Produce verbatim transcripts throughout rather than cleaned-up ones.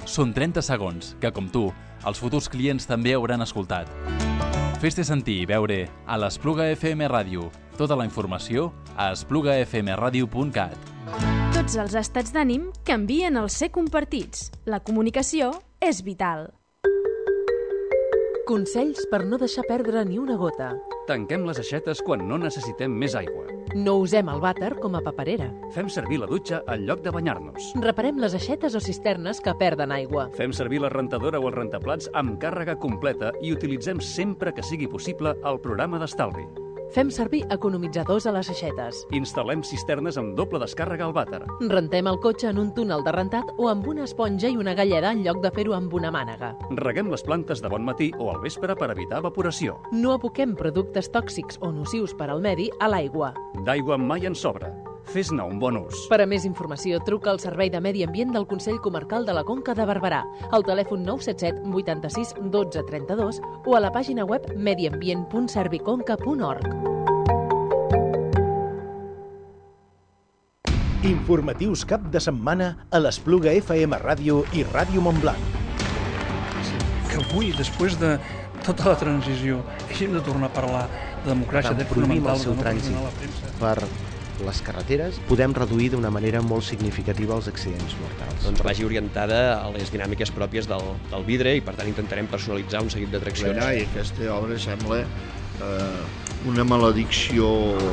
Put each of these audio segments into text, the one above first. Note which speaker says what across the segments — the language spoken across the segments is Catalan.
Speaker 1: Són trenta segons que, com tu, els futurs clients també hauran escoltat. Fes-te sentir i veure a l'Espluga F M Ràdio. Tota la informació a espluga f m radio punt cat.
Speaker 2: Tots els estats d'ànim canvien al ser compartits. La comunicació és vital.
Speaker 3: Consells per no deixar perdre ni una gota.
Speaker 4: Tanquem les aixetes quan no necessitem més aigua.
Speaker 3: No usem el vàter com a paperera.
Speaker 4: Fem servir la dutxa en lloc de banyar-nos.
Speaker 3: Reparem les aixetes o cisternes que perden aigua.
Speaker 4: Fem servir la rentadora o el rentaplats amb càrrega completa i utilitzem sempre que sigui possible el programa d'estalvi.
Speaker 3: Fem servir economitzadors a les aixetes.
Speaker 4: Instal·lem cisternes amb doble descàrrega al vàter.
Speaker 3: Rentem el cotxe en un túnel de rentat o amb una esponja i una galleda en lloc de fer-ho amb una mànega.
Speaker 4: Reguem les plantes de bon matí o al vespre per evitar evaporació.
Speaker 3: No aboquem productes tòxics o nocius per al medi a l'aigua.
Speaker 4: D'aigua mai en sobra. Fes-ne un bon ús.
Speaker 3: Per a més informació, truca al Servei de Medi Ambient del Consell Comarcal de la Conca de Barberà, al telèfon nou set set vuitanta-sis dotze trenta-dos o a la pàgina web mediambient punt serviconca punt org.
Speaker 5: Informatius cap de setmana a l'Espluga F M Ràdio i Ràdio Montblanc.
Speaker 6: Que avui, després de tota la transició, hàgim de tornar a parlar de democràcia, de
Speaker 7: prohibim el
Speaker 6: fonamental,
Speaker 7: seu
Speaker 6: de no
Speaker 7: trànsit
Speaker 6: pressionar la premsa.
Speaker 7: per les carreteres, podem reduir d'una manera molt significativa els accidents mortals.
Speaker 8: Doncs vagi orientada a les dinàmiques pròpies del, del vidre i per tant intentarem personalitzar un seguit d'atraccions.
Speaker 9: I aquesta obra sembla eh, una maledicció.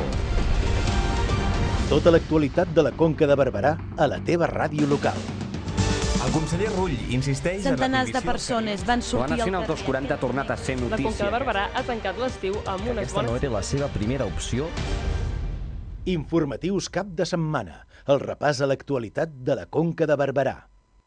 Speaker 5: Tota l'actualitat de la Conca de Barberà a la teva ràdio local.
Speaker 10: El conseller Rull insisteix en la
Speaker 11: Centenars de persones van sortir al
Speaker 12: carrer. La Nacional dos quaranta ha tornat a ser notícia.
Speaker 13: La Conca de Barberà ha tancat l'estiu amb unes
Speaker 12: Aquesta
Speaker 13: bones...
Speaker 12: no era la seva primera opció.
Speaker 5: Informatius cap de setmana. El repàs a l'actualitat de la Conca de Barberà.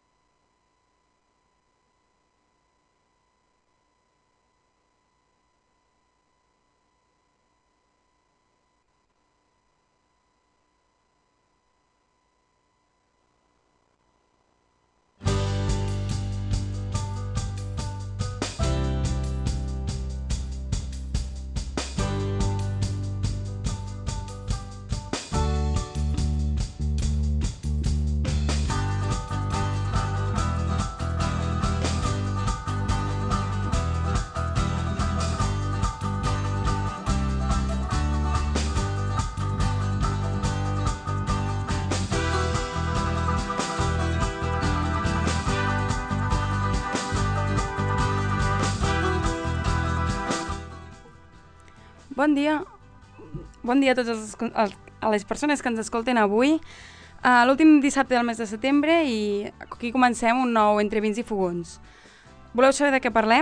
Speaker 14: Bon dia. Bon dia a totes les, a les persones que ens escolten avui. Uh, L'últim dissabte del mes de setembre i aquí comencem un nou Entre Vins i Fogons. Voleu saber de què parlem?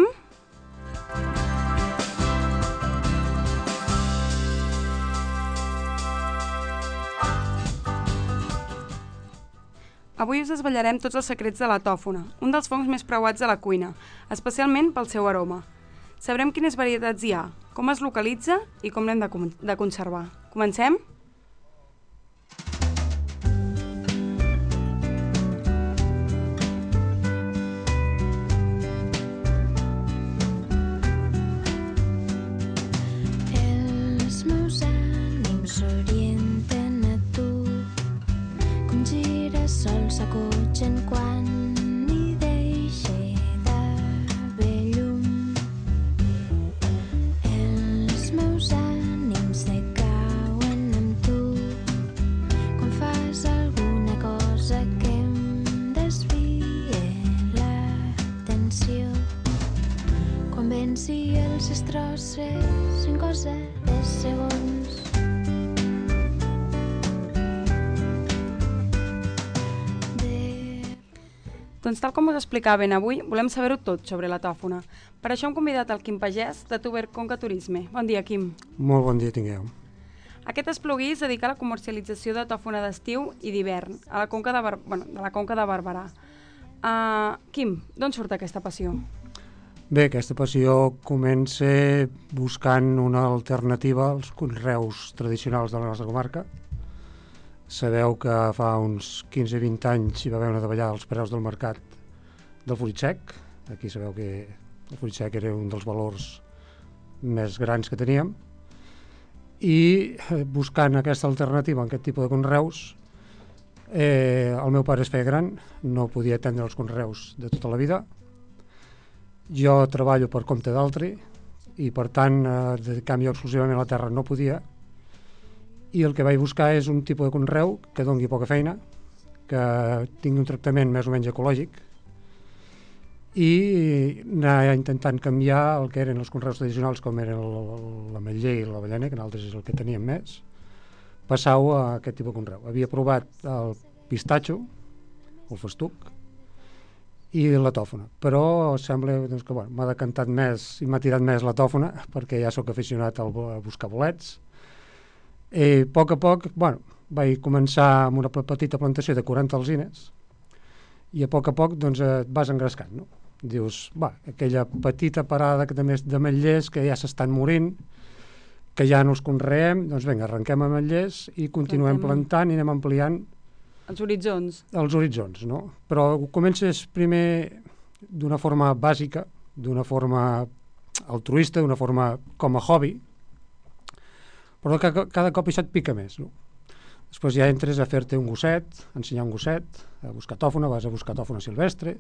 Speaker 14: Avui us desvetllarem tots els secrets de la tòfona, un dels fongs més preuats a la cuina, especialment pel seu aroma. Sabrem quines varietats hi ha, com es localitza i com l'hem de, de conservar. Comencem?
Speaker 15: Els meus ànims s'orienten a tu, com girassols s'acotxen quan hi deixe d'haver llum. Els meus ànims decauen amb tu quan fas alguna cosa que em desvie l'atenció. Quan vens i els destrosses en cosa de segons.
Speaker 14: Doncs tal com us explicaven avui, volem saber-ho tot sobre la tòfona. Per això hem convidat el Quim Pagès, de Tuber Conca Turisme. Bon dia, Quim.
Speaker 16: Molt bon dia tingueu.
Speaker 14: Aquest esplugui es dedica a la comercialització de tòfona d'estiu i d'hivern, a la Conca de, Bar... bueno, de la Conca de Barberà. Uh, Quim, d'on surt aquesta passió?
Speaker 16: Bé, aquesta passió comença buscant una alternativa als conreus tradicionals de la nostra comarca. Sabeu que fa uns quinze vint anys hi va haver una davallada als preus del mercat del fruit sec. Aquí sabeu que el fruit sec era un dels valors més grans que teníem. I buscant aquesta alternativa en aquest tipus de conreus Eh, el meu pare es feia gran, no podia atendre els conreus de tota la vida. Jo treballo per compte d'altri i, per tant, eh, dedicar-me exclusivament a la terra no podia. I el que vaig buscar és un tipus de conreu que doni poca feina, que tingui un tractament més o menys ecològic i anar intentant canviar el que eren els conreus tradicionals, com eren l'ametller i l'avellaner, que nosaltres és el que teníem més, passar-ho a aquest tipus de conreu. Havia provat el pistatxo, el festuc i la tòfona, però sembla doncs, que bueno, m'ha decantat més i m'ha tirat més la tòfona, perquè ja sóc aficionat a buscar bolets. I a poc a poc, bueno, vaig començar amb una petita plantació de quaranta alzines i a poc a poc doncs, et vas engrescant, no? Dius, va, aquella petita parada de d'ametllers que ja s'estan morint, que ja no els conreem, doncs vinga, arrenquem ametllers i continuem plantant i anem ampliant
Speaker 14: els horitzons.
Speaker 16: Els horitzons, no? Però comences primer d'una forma bàsica, d'una forma altruista, d'una forma com a hobby, però cada, cada cop això et pica més, no? Després ja entres a fer-te un gosset, a ensenyar un gosset, a buscar tòfona, vas a buscar tòfona silvestre,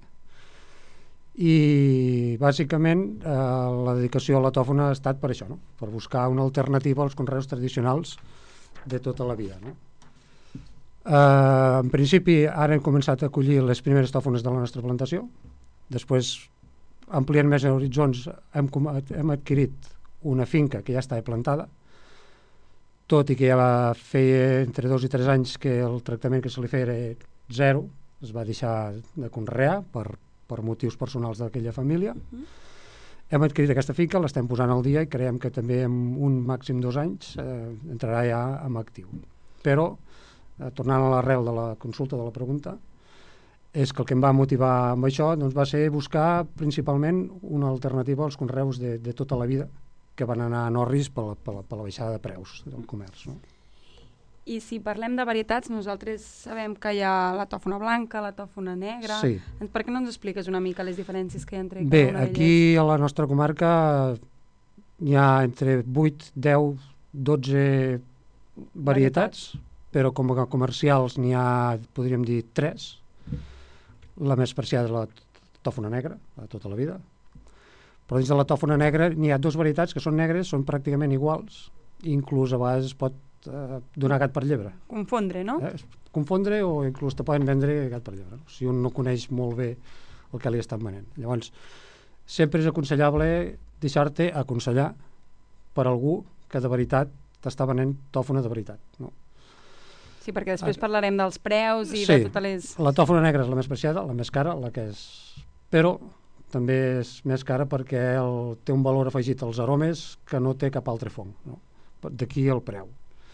Speaker 16: i bàsicament eh, la dedicació a la tòfona ha estat per això, no? Per buscar una alternativa als conreus tradicionals de tota la vida, no? Eh, en principi ara hem començat a collir les primeres tòfones de la nostra plantació, després ampliant més horitzons hem, hem adquirit una finca que ja estava plantada, tot i que ja va fer entre dos i tres anys que el tractament que se li feia era zero, es va deixar de conrear per, per motius personals d'aquella família. Uh-huh. Hem adquirit aquesta finca, l'estem posant al dia i creiem que també en un màxim dos anys eh, entrarà ja en actiu. Però, eh, tornant a l'arrel de la consulta de la pregunta, és que el que em va motivar amb això doncs, va ser buscar principalment una alternativa als conreus de, de tota la vida que van anar a Norris per la, per la, per la baixada de preus del comerç, no?
Speaker 14: I si parlem de varietats, nosaltres sabem que hi ha la tòfona blanca, la tòfona negra.
Speaker 16: Sí.
Speaker 14: Per què no ens expliques una mica les diferències que hi ha entre cada
Speaker 16: Bé,
Speaker 14: una d'elles?
Speaker 16: aquí a la nostra comarca hi ha entre vuit, deu, dotze varietats, però com a comercials n'hi ha, podríem dir, tres. La més preciada és la tòfona negra, de tota la vida. Però dins de la tòfona negra n'hi ha dues varietats que són negres, són pràcticament iguals, i inclús a vegades es pot eh, donar gat per llebre.
Speaker 14: Confondre, no?
Speaker 16: Eh? Confondre o inclús te poden vendre gat per llebre, no? Si un no coneix molt bé el que li estan venent. Llavors, sempre és aconsellable deixar-te aconsellar per algú que de veritat t'està venent tòfona de veritat, no?
Speaker 14: Sí, perquè després parlarem dels preus i
Speaker 16: sí,
Speaker 14: de totes les...
Speaker 16: la tòfona negra és la més preciada, la més cara, la que és... Però també és més cara perquè el, té un valor afegit als aromes que no té cap altre fong, no? D'aquí el preu.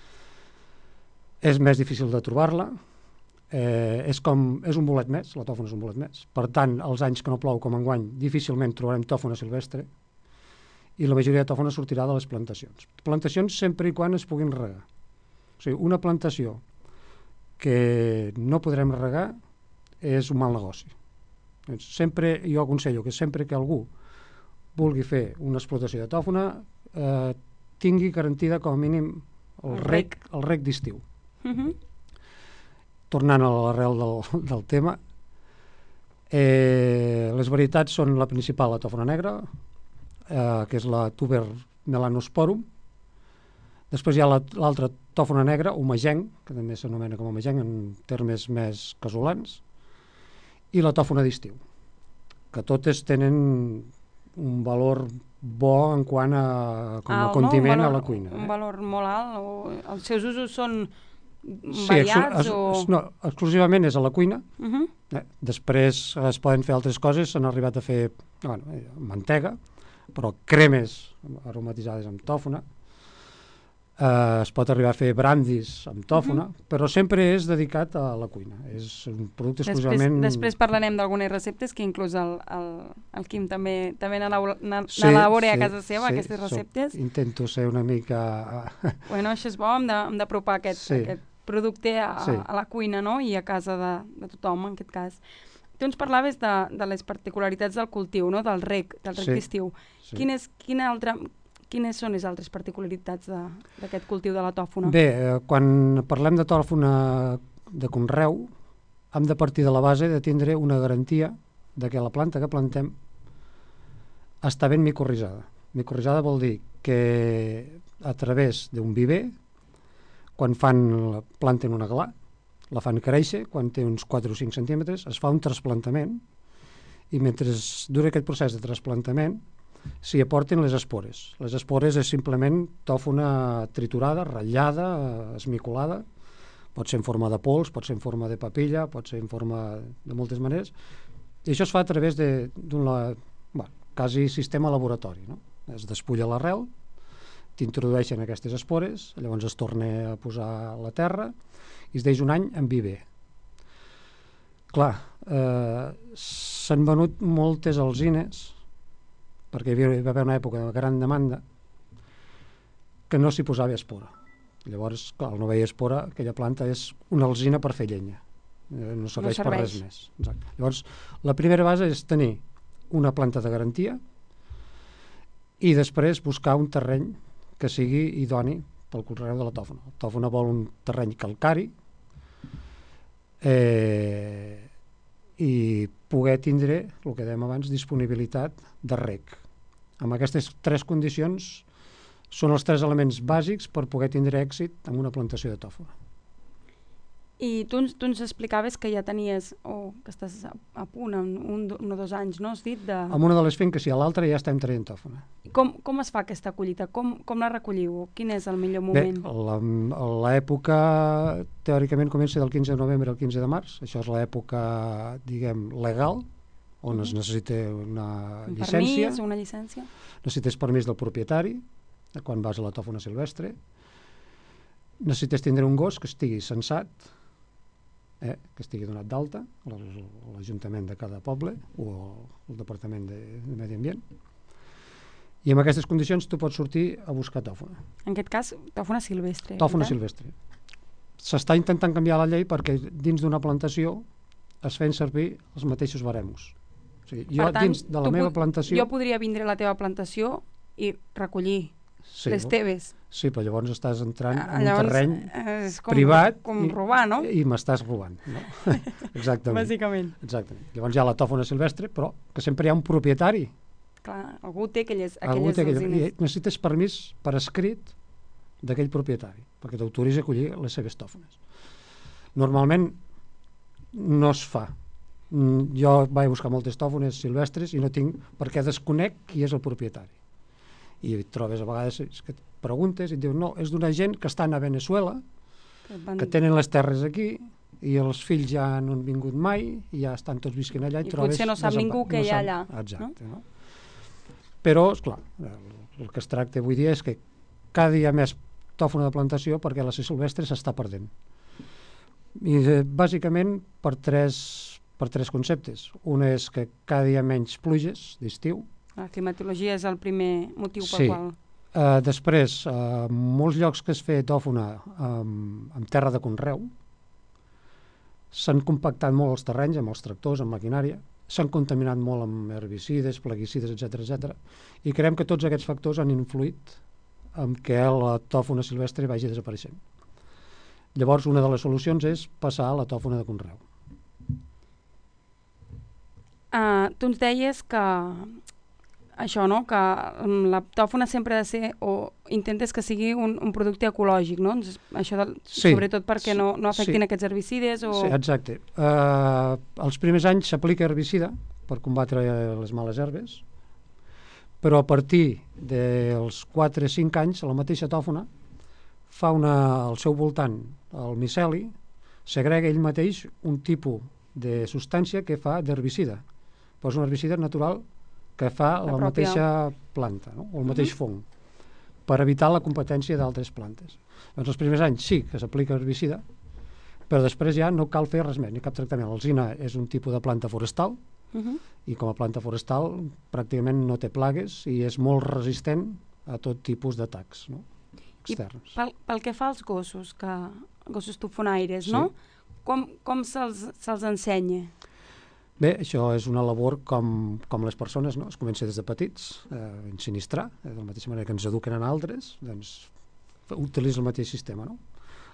Speaker 16: És més difícil de trobar-la, eh, és, com, és un bolet més, la tòfona és un bolet més. Per tant, els anys que no plou com enguany, difícilment trobarem tòfona silvestre i la majoria de tòfona sortirà de les plantacions. Plantacions sempre i quan es puguin regar. O sigui, una plantació que no podrem regar és un mal negoci. Sempre, jo aconsello que sempre que algú vulgui fer una explotació de tòfona eh, tingui garantida com a mínim el rec, el rec d'estiu. Uh-huh. Tornant a l'arrel del, del tema, eh, les varietats són la principal, la tòfona negra, eh, que és la Tuber melanosporum. Després hi ha l'altra la, tòfona negra, homagenc, que també s'anomena com homagenc en termes més casolans, i la tòfona d'estiu, que totes tenen un valor bo en quant a, com a alt, condiment, no? Valor, a la cuina.
Speaker 14: Un eh? valor molt alt, o els seus usos són
Speaker 16: sí,
Speaker 14: variats?
Speaker 16: Exclu
Speaker 14: o...
Speaker 16: no, exclusivament és a la cuina.
Speaker 14: Uh-huh.
Speaker 16: eh? Després es poden fer altres coses, s'han arribat a fer bueno, mantega, però cremes aromatitzades amb tòfona. Uh, es pot arribar a fer brandis amb tòfona, uh-huh. però sempre és dedicat a la cuina. És un producte exclusivament...
Speaker 14: Després, després parlarem d'algunes receptes que inclús el, el, el Quim també, també n'elabora sí, a casa seva, sí, aquestes receptes.
Speaker 16: So, intento ser una mica...
Speaker 14: bueno, això és bo, hem d'apropar aquest, sí. aquest producte a, sí. a la cuina, no? I a casa de, de tothom, en aquest cas. Tu ens parlaves de, de les particularitats del cultiu, no? Del rec, del rec sí. d'estiu. Sí. Quina és, quina altra... Quines són les altres particularitats d'aquest cultiu de la tòfona?
Speaker 16: Bé, eh, quan parlem de tòfona de conreu, hem de partir de la base de tindre una garantia de que la planta que plantem està ben micorrizada. Micorrizada vol dir que a través d'un viver, quan fan, planten un aglà, la fan créixer, quan té uns quatre o cinc centímetres, es fa un trasplantament i mentre dura aquest procés de trasplantament s'hi aporten les espores. Les espores és simplement tòfona triturada, ratllada, esmicolada, pot ser en forma de pols, pot ser en forma de papilla, pot ser en forma de moltes maneres, i això es fa a través d'un bueno, quasi sistema laboratori, no? Es despulla l'arrel, t'introdueixen aquestes espores, llavors es torna a posar a la terra i es deix un any en viver. Clar, eh, s'han venut moltes alzines, perquè hi va haver una època de gran demanda, que no s'hi posava espora. Llavors, clar, al no veia espora, aquella planta és una alzina per fer llenya. Eh, no serveix, no serveix per res més. Exacte. Llavors, la primera base és tenir una planta de garantia i després buscar un terreny que sigui idoni pel conreu de la tòfona. La tòfona vol un terreny calcari eh, i poder tindre, el que dèiem abans, disponibilitat de reg. Amb aquestes tres condicions són els tres elements bàsics per poder tindre èxit en una plantació de tòfona.
Speaker 14: I tu, tu ens explicaves que ja tenies, o que estàs a, a punt, en un, un o dos anys, no has dit? De...
Speaker 16: En una de les finques i a l'altra ja estem traient tòfona.
Speaker 14: Com, com es fa aquesta collita? Com, com la recolliu? Quin és el millor moment?
Speaker 16: Bé, l'època teòricament comença del quinze de novembre al quinze de març. Això és l'època, diguem, legal, on mm-hmm. es necessita una un llicència.
Speaker 14: Permís, una llicència.
Speaker 16: Necessites permís del propietari, quan vas a la tòfona silvestre. Necessites tindre un gos que estigui censat, Eh, que estigui donat d'alta a l'Ajuntament de cada poble o el Departament de, de Medi Ambient, i amb aquestes condicions tu pots sortir a buscar tòfona.
Speaker 14: En aquest cas, tòfona silvestre.
Speaker 16: Tòfona silvestre. S'està intentant canviar la llei perquè dins d'una plantació es feien servir els mateixos baremus. O sigui, jo
Speaker 14: per tant,
Speaker 16: dins de la meva plantació...
Speaker 14: Jo podria vindre a la teva plantació i recollir sí, les teves.
Speaker 16: Sí, però llavors estàs entrant
Speaker 14: ah,
Speaker 16: en un terreny
Speaker 14: és com,
Speaker 16: privat
Speaker 14: com robar, no?
Speaker 16: i, i m'estàs robant. No? Exactament.
Speaker 14: Bàsicament.
Speaker 16: Exactament. Llavors hi ha la tòfona silvestre, però que sempre hi ha un propietari.
Speaker 14: Clar, algú té aquelles,
Speaker 16: algú
Speaker 14: aquelles
Speaker 16: té aquelles,
Speaker 14: alzines.
Speaker 16: I necessites permís per escrit d'aquell propietari, perquè t'autoritza a collir les seves tòfones. Normalment no es fa. Jo vaig buscar moltes tòfones silvestres i no tinc, perquè desconec qui és el propietari. I et trobes a vegades que et preguntes i et diuen no, és d'una gent que estan a Venezuela, que, van... que tenen les terres aquí i els fills ja no han vingut mai i ja estan tots visquent allà. I,
Speaker 14: I potser no sap ningú que no hi ha allà.
Speaker 16: Exacte. No? No? Però, esclar, el, el que es tracta avui dia és que cada dia més tòfona de plantació perquè la silvestre s'està perdent. I eh, bàsicament per tres, per tres conceptes. Un és que cada dia menys pluges d'estiu.
Speaker 14: La climatologia és el primer motiu
Speaker 16: sí.
Speaker 14: pel qual...
Speaker 16: Uh, després, uh, molts llocs que es feia tòfona um, amb terra de conreu s'han compactat molt els terrenys amb els tractors, amb maquinària, s'han contaminat molt amb herbicides, plaguicides, etcètera, etcètera, i creiem que tots aquests factors han influït en què la tòfona silvestre vagi desapareixent. Llavors, una de les solucions és passar a la tòfona de conreu.
Speaker 14: Uh, tu ens deies que això, no? Que la tòfona sempre ha de ser, o intentes que sigui un, un producte ecològic, no? Això del,
Speaker 16: sí,
Speaker 14: sobretot perquè no, no afectin
Speaker 16: sí.
Speaker 14: aquests herbicides o...
Speaker 16: Sí, exacte. Uh, els primers anys s'aplica herbicida per combatre les males herbes, però a partir dels quatre o cinc anys la mateixa tòfona fa una, al seu voltant el miceli, segrega ell mateix un tipus de substància que fa d'herbicida. Però és un herbicida natural que fa la, la mateixa planta, no? O el mateix uh-huh. fong, per evitar la competència d'altres plantes. Doncs els primers anys sí que s'aplica herbicida, però després ja no cal fer res més, ni cap tractament. L'alzina és un tipus de planta forestal, uh-huh. i com a planta forestal pràcticament no té plagues i és molt resistent a tot tipus d'atacs, no? Externs.
Speaker 14: I pel, pel que fa als gossos, que, gossos tofonaires, sí. no? Com, com se'ls se'ls ensenya?
Speaker 16: Bé, això és una labor com, com les persones, no? Es comença des de petits, eh, a ensinistrar, eh, de la mateixa manera que ens eduquen en altres, doncs utilitza el mateix sistema, no?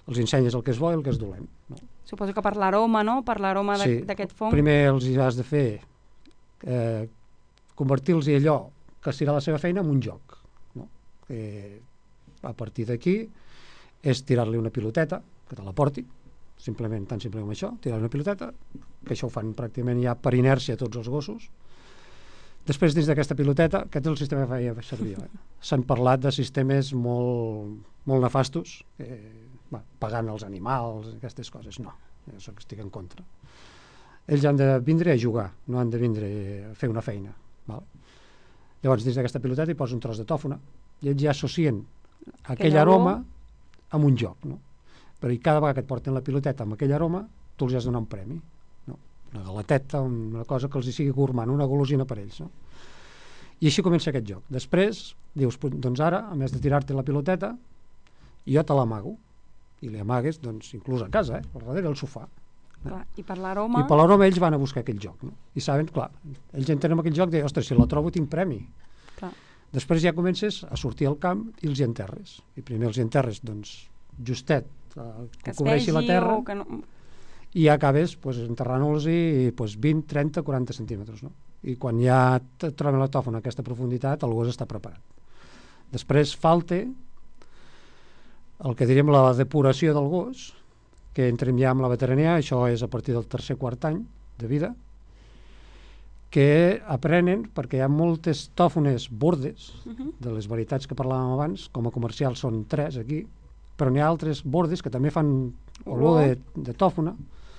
Speaker 16: els ensenyes el que és bo i el que és dolent. No?
Speaker 14: Suposo que per l'aroma, no? Per l'aroma
Speaker 16: sí.
Speaker 14: d'aquest fong.
Speaker 16: Primer els hi has de fer eh, convertir-los allò que serà la seva feina en un joc. No? Eh, a partir d'aquí és tirar-li una piloteta, que te la porti, simplement, tan simplement com això, tirar una piloteta, que això ho fan pràcticament ja per inèrcia tots els gossos. Després, dins d'aquesta piloteta, aquest és el sistema que feia servir. Eh? S'han parlat de sistemes molt, molt nefastos, eh, va, pagant els animals, aquestes coses. No, això que estic en contra. Ells han de vindre a jugar, no han de vindre a fer una feina. Val? Llavors, dins d'aquesta piloteta hi posa un tros de tòfona i ells ja associen aquell aroma amb un joc. No? Però i cada vegada que et porten la piloteta amb aquell aroma, tu els has de donar un premi. No? Una galeteta, una cosa que els hi sigui gourmand, una golosina per ells. No? I així comença aquest joc. Després, dius, doncs ara, a més de tirar-te la piloteta, jo te l'amago. I li amagues, doncs, inclús a casa, eh? Al darrere del sofà.
Speaker 14: Clar, I per l'aroma...
Speaker 16: I per l'aroma ells van a buscar aquell joc. No? I saben, clar, ells entenen aquell joc de, ostres, si la trobo tinc premi.
Speaker 14: Clar.
Speaker 16: Després ja comences a sortir al camp i els hi enterres. I primer els hi enterres, doncs, justet, eh, que, que cobreixi la terra,
Speaker 14: que no...
Speaker 16: i ja acabes pues, enterrant-los i pues, vint, trenta, quaranta centímetres. No? I quan ja et troben la tòfona a aquesta profunditat, el gos està preparat. Després falta el que diríem la depuració del gos, que entrem ja amb la veterania, això és a partir del tercer quart any de vida, que aprenen, perquè hi ha moltes tòfones bordes, uh-huh. de les varietats que parlàvem abans, com a comercials són tres aquí, però n'hi ha altres bordes que també fan olor de, de tòfona,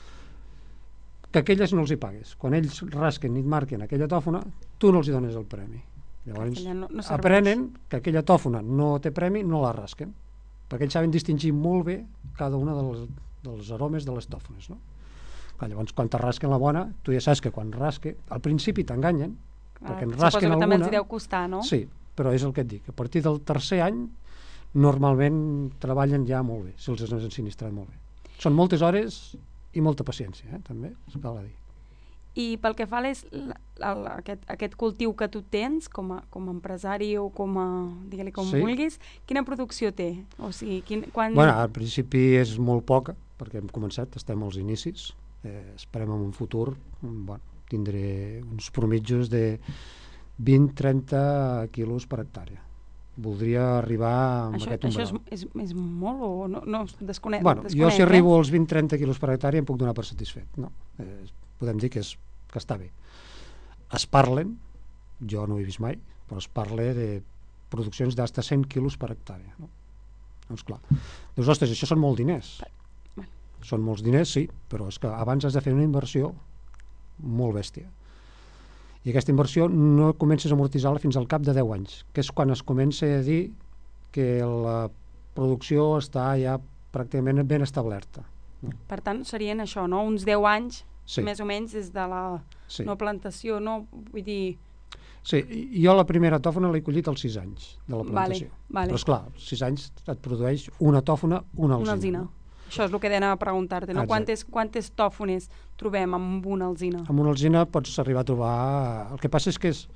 Speaker 16: que aquelles no els hi pagues. Quan ells rasquen i et marquen aquella tòfona, tu no els hi dones el premi. Llavors,
Speaker 14: no, no
Speaker 16: aprenen que aquella tòfona no té premi, no la rasquen, perquè ells saben distingir molt bé cada una dels, dels aromes de les tòfones. No? Clar, llavors, quan te rasquen la bona, tu ja saps que quan rasque, al principi t'enganyen,
Speaker 14: ah,
Speaker 16: perquè en rasquen alguna...
Speaker 14: Suposo que també els hi deu costar, no?
Speaker 16: Sí, però és el que et dic. A partir del tercer any, normalment treballen ja molt bé, si els has ensinistrat molt bé. Són moltes hores i molta paciència, eh, també, cal dir.
Speaker 14: I pel que fa a les, la, la, aquest, aquest cultiu que tu tens com a, com a empresari o com a, digue-li com
Speaker 16: sí.
Speaker 14: vulguis, quina producció té? O sigui, quin, quan...
Speaker 16: Bueno, al principi és molt poca, perquè hem començat, estem als inicis, eh, esperem en un futur, bueno, tindré uns promitjos de vint a trenta quilos per hectàrea. Voldria arribar amb
Speaker 14: això,
Speaker 16: aquest
Speaker 14: umbral.
Speaker 16: Això
Speaker 14: és, és, és molt o no? no desconec,
Speaker 16: bueno,
Speaker 14: desconec,
Speaker 16: jo si arribo
Speaker 14: eh?
Speaker 16: als vint a trenta quilos per hectàrea em puc donar per satisfet. No? Eh, podem dir que, és, que està bé. Es parlen, jo no ho he vist mai, però es parla de produccions d'hasta cent quilos per hectàrea. No? Doncs clar, dius, ostres, això són molts diners.
Speaker 14: Bueno.
Speaker 16: Són molts diners, sí, però és que abans has de fer una inversió molt bèstia. I aquesta inversió no comences a amortitzar-la fins al cap de deu anys, que és quan es comença a dir que la producció està ja pràcticament ben establerta. No?
Speaker 14: Per tant, serien això, no? Uns deu anys,
Speaker 16: sí.
Speaker 14: més o menys, des de la
Speaker 16: sí.
Speaker 14: no plantació, no? Vull dir...
Speaker 16: Sí, jo la primera tòfona l'he collit als sis anys de la plantació.
Speaker 14: Vale, vale.
Speaker 16: Però, esclar, als sis anys et produeix una tòfona, una alzina.
Speaker 14: Una alzina. No? Això és el que anava a preguntar-te, no? Quantes, quantes tòfones trobem amb una alzina?
Speaker 16: Amb una alzina pots arribar a trobar... El que passa és que és...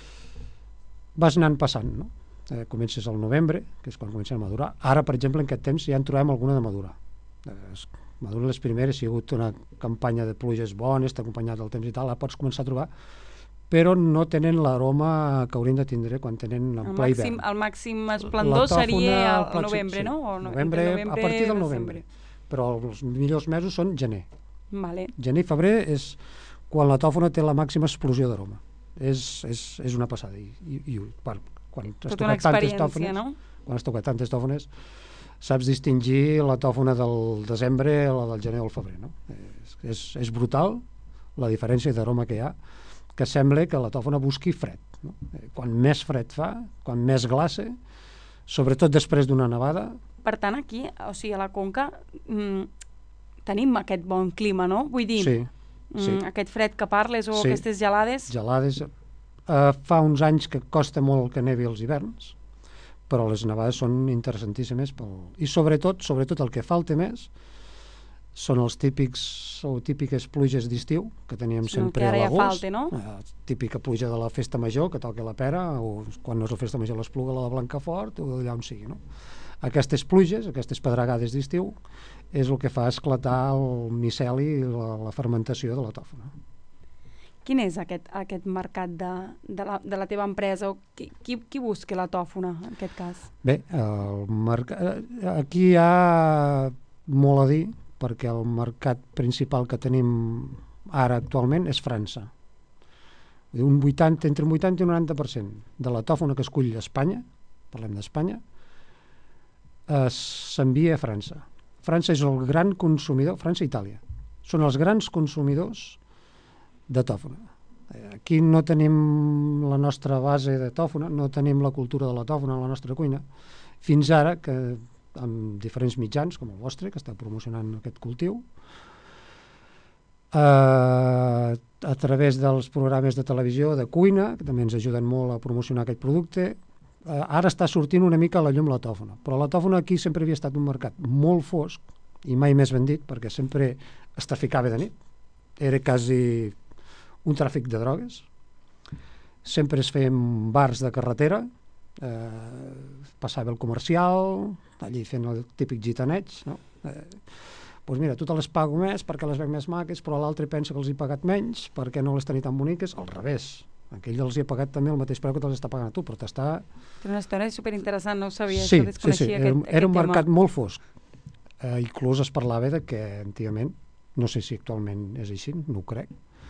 Speaker 16: vas anant passant, no? Eh, comences al novembre, que és quan comencen a madurar. Ara, per exemple, en aquest temps ja en trobem alguna de madurar. Eh, maduren les primeres, si ha hagut una campanya de pluges bones, t'ha acompanyat el temps i tal, la pots començar a trobar, però no tenen l'aroma que haurien de tindre quan tenen en ple hivern.
Speaker 14: El màxim esplendor seria el novembre,
Speaker 16: sí.
Speaker 14: no? O no
Speaker 16: novembre,
Speaker 14: novembre,
Speaker 16: a partir del novembre. Però els millors mesos són gener.
Speaker 14: Vale.
Speaker 16: Gener i febrer és quan la tòfona té la màxima explosió d'aroma. És, és, és una passada. I, i, i quan, quan has
Speaker 14: tota una experiència, no?
Speaker 16: Quan has tocat tantes tòfones, saps distingir la tòfona del desembre o la del gener o el febrer, no? És, és, és brutal la diferència d'aroma que hi ha, que sembla que la tòfona busqui fred. No? Quan més fred fa, quan més glaça, sobretot després d'una nevada...
Speaker 14: Per tant, aquí, o sigui, a la Conca, mmm, tenim aquest bon clima, no? Vull dir,
Speaker 16: sí,
Speaker 14: mm,
Speaker 16: sí.
Speaker 14: aquest fred que parles o
Speaker 16: sí.
Speaker 14: aquestes gelades...
Speaker 16: Gelades. Uh, fa uns anys que costa molt que nevi els hiverns, però les nevades són interessantíssimes. Pel... I sobretot, sobretot el que falta més són els típics o típiques pluges d'estiu que teníem
Speaker 14: sí,
Speaker 16: sempre
Speaker 14: que
Speaker 16: a l'agost.
Speaker 14: Ja no?
Speaker 16: Uh, típica pluja de la festa major, que toca la pera, o quan no és la festa major l'Espluga, la de Blancafort, o d'allà on sigui, no? Aquestes pluges, aquestes pedregades d'estiu, és el que fa esclatar el miceli i la, la fermentació de la tòfona.
Speaker 14: Quin és aquest, aquest mercat de, de, la, de la teva empresa? O qui, qui, qui busca la tòfona, en aquest cas?
Speaker 16: Bé, el mercat, aquí hi ha molt a dir, perquè el mercat principal que tenim ara actualment és França. Un vuitanta, entre un vuitanta i un noranta per cent de la tòfona que es cull a Espanya, parlem d'Espanya, s'envia a França. França és el gran consumidor, França i Itàlia, són els grans consumidors de tòfona. Aquí no tenim la nostra base de tòfona, no tenim la cultura de la tòfona a la nostra cuina, fins ara que amb diferents mitjans, com el vostre, que està promocionant aquest cultiu, eh, a través dels programes de televisió, de cuina, que també ens ajuden molt a promocionar aquest producte, eh, ara està sortint una mica a la llum la tòfona, però la tòfona aquí sempre havia estat un mercat molt fosc i mai més ben dit, perquè sempre es traficava de nit, era quasi un tràfic de drogues, sempre es feien bars de carretera, eh, passava el comercial, allí fent el típic gitaneig, no? Eh, doncs mira, tu te les pago més perquè les veig més maques, però l'altre pensa que els he pagat menys perquè no les tenia tan boniques, al revés. Aquell els hi ha pagat també el mateix preu que te'ls està pagant a tu, però t'està...
Speaker 14: Però una història superinteressant, no ho sabia,
Speaker 16: sí,
Speaker 14: això desconeixia
Speaker 16: sí, sí.
Speaker 14: aquest,
Speaker 16: Era,
Speaker 14: aquest
Speaker 16: era un
Speaker 14: tema.
Speaker 16: mercat molt fosc. Eh, inclús es parlava de que antigament, no sé si actualment és així, no ho crec,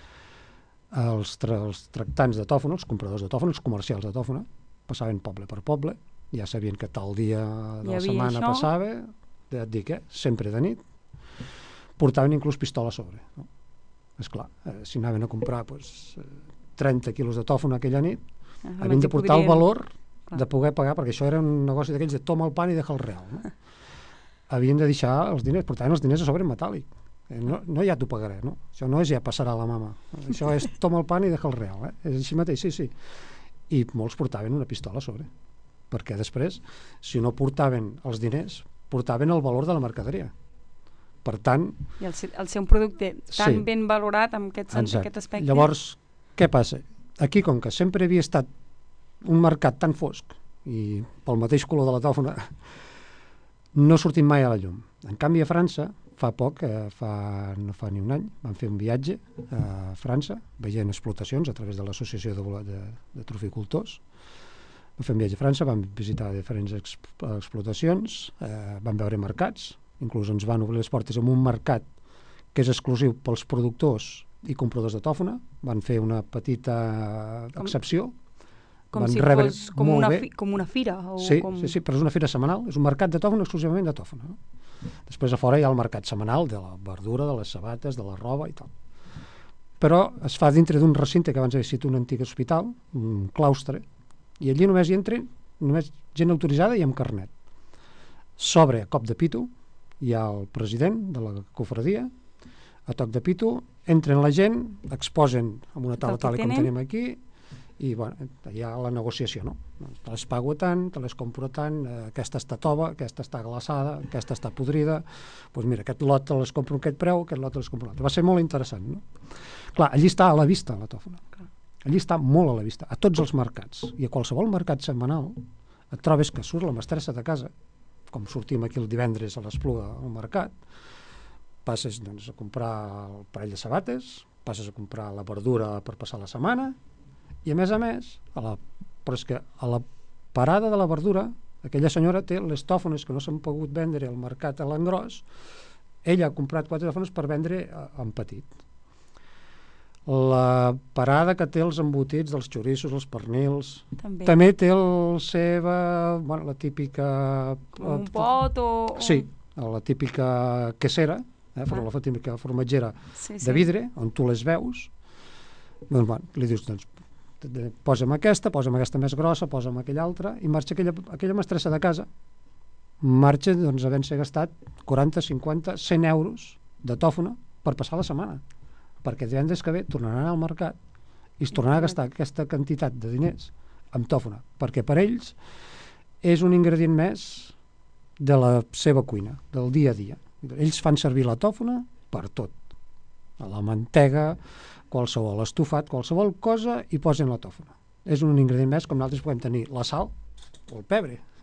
Speaker 16: els, tra els tractants de tòfona, els compradors de tòfona, els comercials de tòfona, passaven poble per poble, ja sabien que tal dia de la setmana això? Passava, ja et dic, eh? Sempre de nit, portaven inclús pistola a sobre. No? Esclar, eh, si anaven a comprar pues, trenta quilos de tòfona aquella nit, ah, havien de portar podrien... el valor Clar. de poder pagar, perquè això era un negoci d'aquells de toma el pan i deja el real. No? Havien de deixar els diners, portaven els diners a sobre en metàl·lic. No, no ja t'ho pagaré, no? Això no és ja passarà la mama. Això és toma el pan i deja el real, eh? És així mateix, sí, sí. I molts portaven una pistola a sobre. Perquè després, si no portaven els diners, portaven el valor de la mercaderia. Per tant...
Speaker 14: I el, el ser un producte tan
Speaker 16: sí,
Speaker 14: ben valorat en aquest, en aquest aspecte...
Speaker 16: Llavors, què passa? Aquí, com que sempre havia estat un mercat tan fosc, i pel mateix color de la tòfona, no sortim mai a la llum. En canvi, a França, fa poc, eh, fa, no fa ni un any, vam fer un viatge a França, veient explotacions a través de l'associació de, de, de troficultors. Vam fer un viatge a França, vam visitar diferents exp explotacions, eh, vam veure mercats, inclús ens van obrir les portes en un mercat que és exclusiu pels productors i compradors de tòfona. Van fer una petita com, excepció.
Speaker 14: Com
Speaker 16: van
Speaker 14: si fos com una, fi, com una fira? O
Speaker 16: sí,
Speaker 14: com...
Speaker 16: sí, sí, però és una fira setmanal, és un mercat de tòfona exclusivament de tòfona. No? Després a fora hi ha el mercat setmanal de la verdura, de les sabates, de la roba i tal. Però es fa dintre d'un recinte que abans havia sigut un antic hospital, un claustre, i allí només hi entren només gent autoritzada i amb carnet. S'obre a cop de pito, hi ha el president de la cofradia, a toc de pito, entren la gent, exposen amb una taula tal com tenim aquí, i bueno, hi ha la negociació, no? Te les pago tant, te les compro tant, eh, aquesta està tova, aquesta està glaçada, aquesta està podrida, doncs mira, aquest lot te les compro a aquest preu, aquest lot te les compro a l'altre. Va ser molt interessant, no? Clar, allí està a la vista la tòfona. Allí està molt a la vista, a tots els mercats. I a qualsevol mercat setmanal et trobes que surt la mestressa de casa, com sortim aquí el divendres a l'Espluga al mercat, passes doncs, a comprar el parell de sabates, passes a comprar la verdura per passar la setmana, i a més a més, a la, però és que a la parada de la verdura, aquella senyora té les tòfones que no s'han pogut vendre al mercat a l'engròs, ella ha comprat quatre tòfones per vendre en petit. La parada que té els embotits dels xorissos, els pernils, també, també té el seva, bueno, la típica...
Speaker 14: Un pot o...
Speaker 16: Sí, la típica quesera, eh, ah. la típica formatgera sí, sí. de vidre, on tu les veus, doncs, bueno, li dius, doncs, posa'm aquesta, posa'm aquesta més grossa, posa'm aquella altra, i marxa aquella, aquella mestressa de casa, marxa doncs, havent-se gastat quaranta, cinquanta, cent euros de tòfona per passar la setmana, perquè divendres que ve tornaran al mercat i es tornaran a gastar aquesta quantitat de diners amb tòfona, perquè per ells és un ingredient més de la seva cuina, del dia a dia. Ells fan servir la tòfona per tot. La mantega, qualsevol estofat, qualsevol cosa, i posen la tòfona. És un ingredient més com nosaltres podem tenir la sal o el pebre.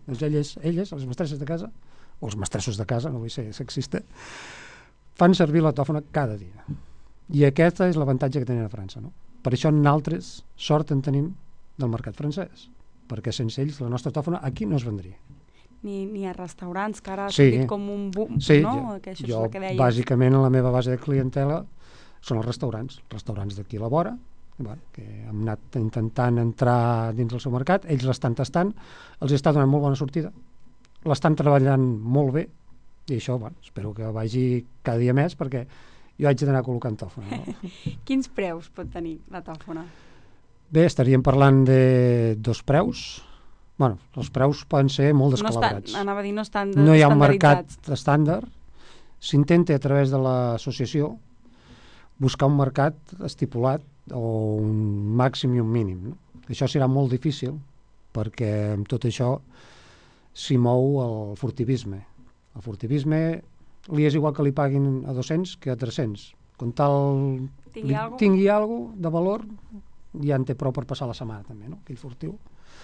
Speaker 16: Doncs elles, elles, les mestresses de casa, o els mestressos de casa, no vull ser sexista, fan servir la tòfona cada dia. I aquesta és l'avantatge que tenen a França, no? Per això nosaltres sort en tenim del mercat francès, perquè sense ells la nostra tòfona aquí no es vendria.
Speaker 14: Ni, ni a restaurants, que ara ha
Speaker 16: sí,
Speaker 14: sortit com un boom,
Speaker 16: sí,
Speaker 14: no?
Speaker 16: Jo,
Speaker 14: que això
Speaker 16: jo
Speaker 14: és el que deies.
Speaker 16: bàsicament, la meva base de clientela són els restaurants, restaurants d'aquí a la vora, bueno, que hem anat intentant entrar dins del seu mercat, ells l'estan tastant, els està donant molt bona sortida, l'estan treballant molt bé, i això, bueno, espero que vagi cada dia més, perquè jo haig d'anar col·locant tòfona. No?
Speaker 14: Quins preus pot tenir la tòfona?
Speaker 16: Bé, estaríem parlant de dos preus. Bueno, els preus poden ser molt descalabrats.
Speaker 14: No estan, anava a dir, no estan
Speaker 16: no hi ha un mercat estàndard. S'intenta a través de l'associació buscar un mercat estipulat o un màxim i un mínim. No? Això serà molt difícil perquè amb tot això s'hi mou el furtivisme. El furtivisme li és igual que li paguin a dos-cents que a tres-cents. Com tal
Speaker 14: tingui, algo?
Speaker 16: tingui alguna de valor, ja en té prou per passar la setmana també, no? Aquell furtiu.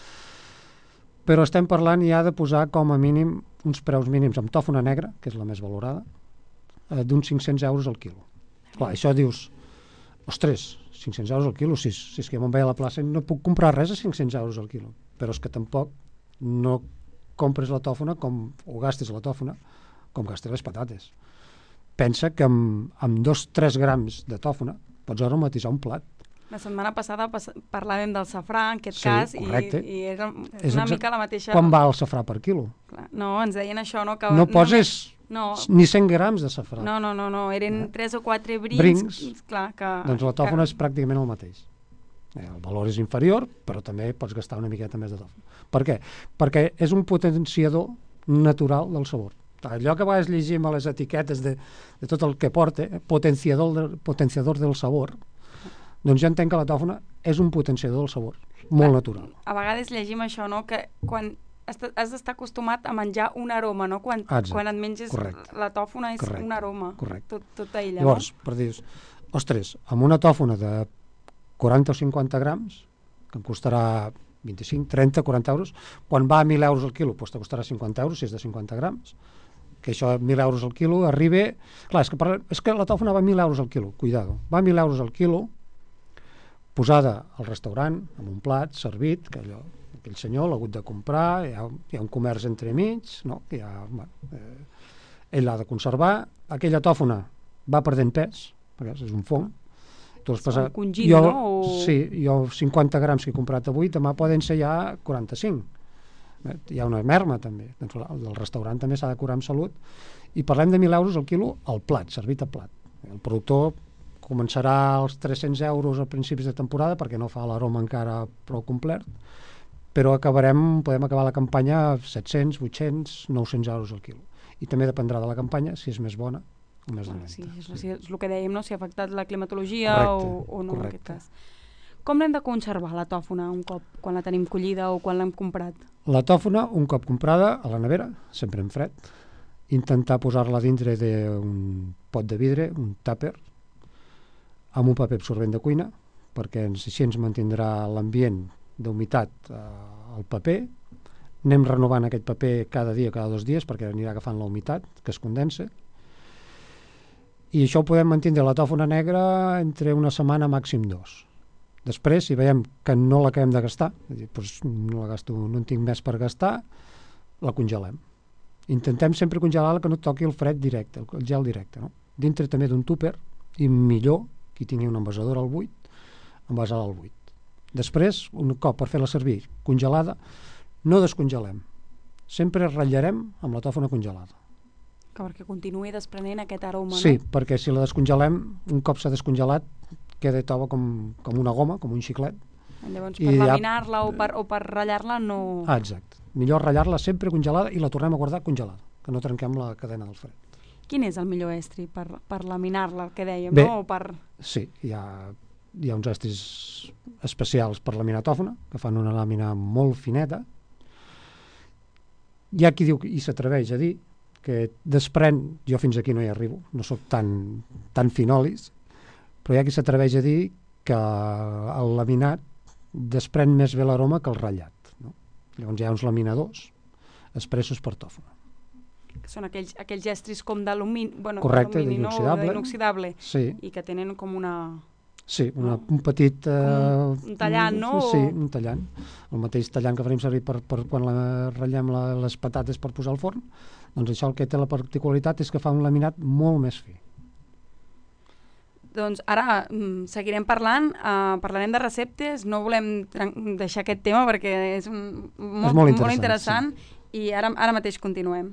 Speaker 16: Però estem parlant ja de posar com a mínim uns preus mínims amb tòfona negra, que és la més valorada, eh, d'uns cinc-cents euros al quilo. Clar, això dius, ostres, cinc-cents euros al quilo, si, si és que me'n vaig a la plaça no puc comprar res a cinc-cents euros al quilo, però és que tampoc no compres la tòfona com, o gastes la tòfona com gastes les patates. Pensa que amb, amb dos o tres grams de tòfona pots aromatitzar un plat.
Speaker 14: La setmana passada pas parlàvem del safrà, en aquest
Speaker 16: sí,
Speaker 14: cas,
Speaker 16: correcte.
Speaker 14: i, i era
Speaker 16: és
Speaker 14: una mica la mateixa...
Speaker 16: Quan va el safrà per quilo?
Speaker 14: Clar, no, ens deien això, no? Que
Speaker 16: no poses
Speaker 14: no,
Speaker 16: ni cent grams de safrà.
Speaker 14: No, no, no, no. eren eh? tres o quatre brins.
Speaker 16: Brins,
Speaker 14: clar, que,
Speaker 16: doncs la tòfona
Speaker 14: que...
Speaker 16: és pràcticament el mateix. El valor és inferior, però també pots gastar una miqueta més de tòfona. Per què? Perquè és un potenciador natural del sabor. Allò que a vegades llegim a les etiquetes de, de tot el que porta, eh? potenciador, de, potenciador del sabor, doncs ja entenc que la tòfona és un potenciador del sabor, molt
Speaker 14: a,
Speaker 16: natural.
Speaker 14: A vegades llegim això, no?, que quan has d'estar acostumat a menjar un aroma, no? Quan, quan et menges correcte. La tòfona és correcte. Un aroma,
Speaker 16: correcte.
Speaker 14: Tot, tota ella.
Speaker 16: Llavors,
Speaker 14: no?
Speaker 16: per dir, ostres, amb una tòfona de quaranta o cinquanta grams, que em costarà vint-i-cinc, trenta, quaranta euros, quan va a mil euros al quilo, doncs te costarà cinquanta euros, si és de cinquanta grams, que això mil euros al quilo arriba... Clar, és que, per, és que la tòfona va a mil euros al quilo, cuidado, va a mil euros al quilo, posada al restaurant, amb un plat, servit, que allò, aquell senyor l'ha hagut de comprar, hi ha, hi ha un comerç entremig, no? Hi ha, bueno, eh, ell l'ha de conservar, aquella tòfona va perdent pes, perquè és un fong. Tu has passat,
Speaker 14: un congit,
Speaker 16: jo,
Speaker 14: no? O...
Speaker 16: Sí, jo cinquanta grams que he comprat avui, demà poden ser ja quaranta-cinc. Eh, hi ha una merma també, doncs el del restaurant també s'ha de curar amb salut, i parlem de mil euros al quilo al plat, servit a plat. El productor començarà als tres-cents euros a principis de temporada perquè no fa l'aroma encara prou complet, però acabarem, podem acabar la campanya a set-cents, vuit-cents, nou-cents euros al quilo. I també dependrà de la campanya, si és més bona o més dolenta.
Speaker 14: Sí, és, sí. és el que dèiem, no? Si ha afectat la climatologia correcte, o, o no correcte. En aquest cas. Com l'hem de conservar, la tòfona, un cop, quan la tenim collida o quan l'hem comprat?
Speaker 16: La tòfona, un cop comprada, a la nevera, sempre en fred, intentar posar-la dintre d'un pot de vidre, un tàper, amb un paper absorbent de cuina, perquè així ens mantindrà l'ambient d'humitat eh, al paper. Anem renovant aquest paper cada dia, cada dos dies, perquè anirà agafant la humitat, que es condensa. I això ho podem mantenir la tòfona negra entre una setmana, màxim dos. Després, si veiem que no l'acabem de gastar, dir, doncs no la gasto, no en tinc més per gastar, la congelem. Intentem sempre congelar-la que no toqui el fred directe, el gel directe, no? Dintre també d'un tupper, i millor qui tingui una envasadora al buit, envasar-la al buit. Després, un cop per fer-la servir congelada, no descongelem. Sempre ratllarem amb la tòfona congelada.
Speaker 14: Que perquè continuï desprenent aquest aroma,
Speaker 16: sí,
Speaker 14: no?
Speaker 16: Sí, perquè si la descongelem, un cop s'ha descongelat, queda tova com, com una goma, com un xiclet.
Speaker 14: Llavors, per laminar-la o per, o per ratllar-la no...
Speaker 16: Ah, exacte. Millor ratllar-la sempre congelada i la tornem a guardar congelada, que no trenquem la cadena del fred.
Speaker 14: Quin és el millor estri per, per laminar-la, que dèiem,
Speaker 16: bé,
Speaker 14: no? O per...
Speaker 16: Sí, hi ha, hi ha uns estris especials per laminar tòfona, que fan una làmina molt fineta. Hi ha qui diu, i s'atreveix a dir, que desprèn, jo fins aquí no hi arribo, no sóc tan, tan finolis, però hi ha qui s'atreveix a dir que el laminat desprèn més bé l'aroma que el ratllat. No? Llavors hi ha uns laminadors expressos per tòfona.
Speaker 14: Que són aquells, aquells estris com d'alumini, bueno,
Speaker 16: correcte,
Speaker 14: d'inoxidable,
Speaker 16: no?
Speaker 14: d'inoxidable
Speaker 16: sí.
Speaker 14: I que tenen com una...
Speaker 16: Sí, una, no? un petit... Uh,
Speaker 14: un tallant, no?
Speaker 16: Sí, un tallant. El mateix tallant que farem servir per, per quan la, ratllem la, les patates per posar al forn, doncs això el que té la particularitat és que fa un laminat molt més fi.
Speaker 14: Doncs ara mm, seguirem parlant, uh, parlarem de receptes, no volem deixar aquest tema perquè és, un, molt, és molt interessant, molt interessant sí. I ara, ara mateix continuem.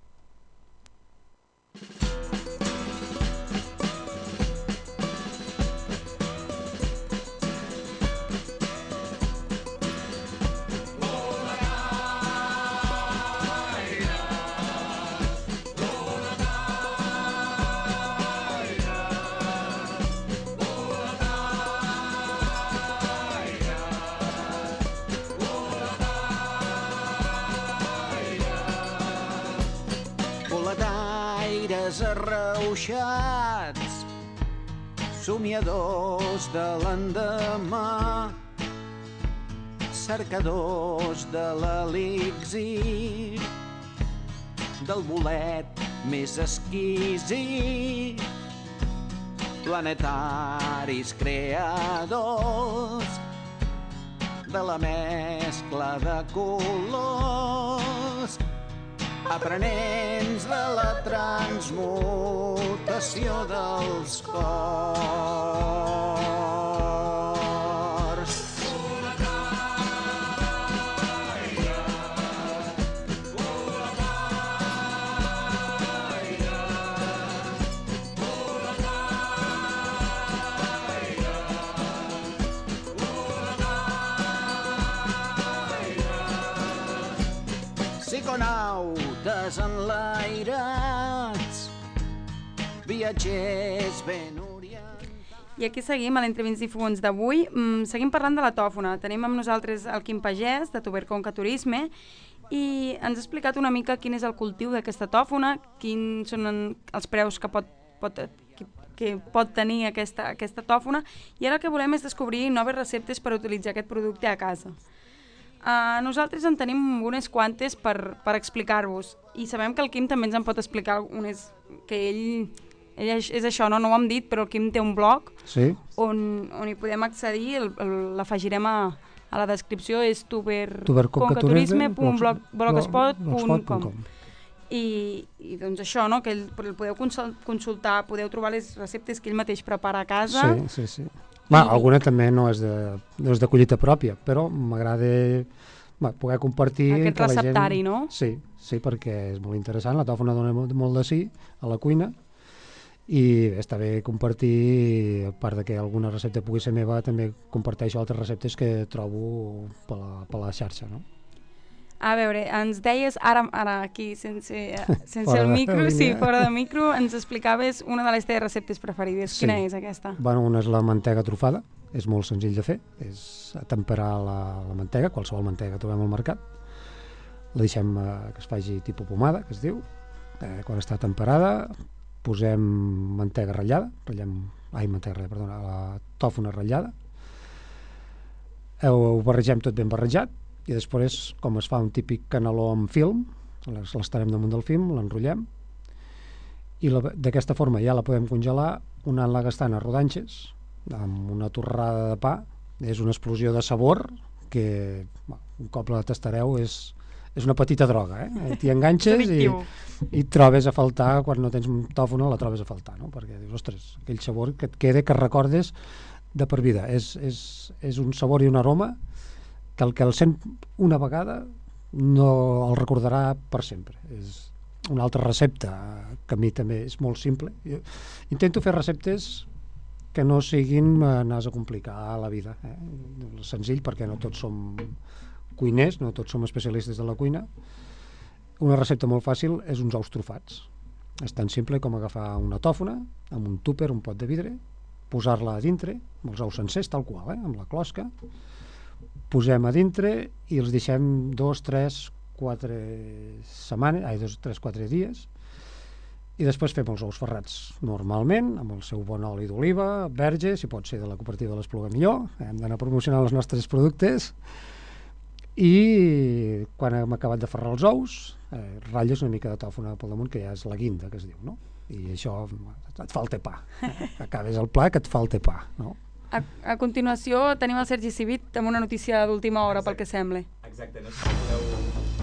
Speaker 17: Arrauxats, somiadors de l'endemà, cercadors de l'elixir, del bolet més exquisit, planetaris creadors de la mescla de colors, aprenents de la transmutació dels cors. Psiconautes enlairats, viatgers ben orientats...
Speaker 14: I aquí seguim a l'Entrevins i Fogons d'avui. Mm, seguim parlant de la tòfona. Tenim amb nosaltres el Quim Pagès, de Tuberconca Turisme, i ens ha explicat una mica quin és el cultiu d'aquesta tòfona, quins són els preus que pot, pot, que, que pot tenir aquesta, aquesta tòfona, i ara el que volem és descobrir noves receptes per utilitzar aquest producte a casa. Uh, nosaltres en tenim unes quantes per, per explicar-vos, i sabem que el Quim també ens en pot explicar unes, que ell, ell és, és això, no? No ho hem dit, però el Quim té un blog
Speaker 16: sí.
Speaker 14: on, on hi podem accedir, l'afegirem a, a la descripció, és
Speaker 16: tuberconcaturisme
Speaker 14: punt blogspot punt com. I, i doncs això, no? Que el, el podeu consultar, podeu trobar les receptes que ell mateix prepara a casa.
Speaker 16: Sí, sí, sí. Va, alguna també no és de, no és de collita pròpia, però m'agrada poder compartir...
Speaker 14: Aquest receptari, gent... no?
Speaker 16: Sí, sí, perquè és molt interessant, la tòfona dona molt, molt de sí a la cuina, i bé, està bé compartir, a part de que alguna recepta pugui ser meva, també comparteixo altres receptes que trobo per la, per la xarxa, no?
Speaker 14: A veure, ens deies, ara, ara aquí, sense, sense el micro, sí, fora de micro, ens explicaves una de les teves receptes preferides. Sí. Quina és aquesta?
Speaker 16: Bueno, una és la mantega trufada, és molt senzill de fer, és temperar la, la mantega, qualsevol mantega que trobem al mercat, la deixem eh, que es faci tipus pomada, que es diu, eh, quan està temperada posem mantega ratllada, ratllem, ai, mantega ratllada, perdona, la tòfona ratllada, ho barregem tot ben barrejat, i després, com es fa un típic caneló amb film, l'estarem damunt del film, l'enrotllem, i d'aquesta forma ja la podem congelar, anant-la gastant a rodanxes, amb una torrada de pa, és una explosió de sabor, que bueno, un cop la tastareu és, és una petita droga, eh? T'hi enganxes i, i trobes a faltar, quan no tens tòfona la trobes a faltar, no? Perquè dius, ostres, aquell sabor que et queda, que recordes de per vida, és, és, és un sabor i un aroma que el que el sent una vegada no el recordarà per sempre. És una altra recepta que a mi també és molt simple. Jo intento fer receptes que no siguin anar a complicar la vida. Eh? Senzill, perquè no tots som cuiners, no tots som especialistes de la cuina. Una recepta molt fàcil és uns ous trufats. És tan simple com agafar una tòfona amb un tupper, un pot de vidre, posar-la a dintre, amb els ous sencers, tal qual, eh? Amb la closca, posem a dintre i els deixem dos, tres, quatre setmanes, ai, dos, tres, quatre dies, i després fem els ous ferrats normalment, amb el seu bon oli d'oliva, verge, si pot ser de la cooperativa de l'Espluga millor, hem d'anar promocionant els nostres productes, I quan hem acabat de ferrar els ous, eh, ratlles una mica de tòfona pel damunt, que ja és la guinda, que es diu, no? I això et fa el tepà. Eh? Acabes el pla que et fa el tepà, no?
Speaker 14: A, a continuació tenim el Sergi Civit amb una notícia d'última hora, pel que sembla.
Speaker 10: Exacte, no sé si podeu...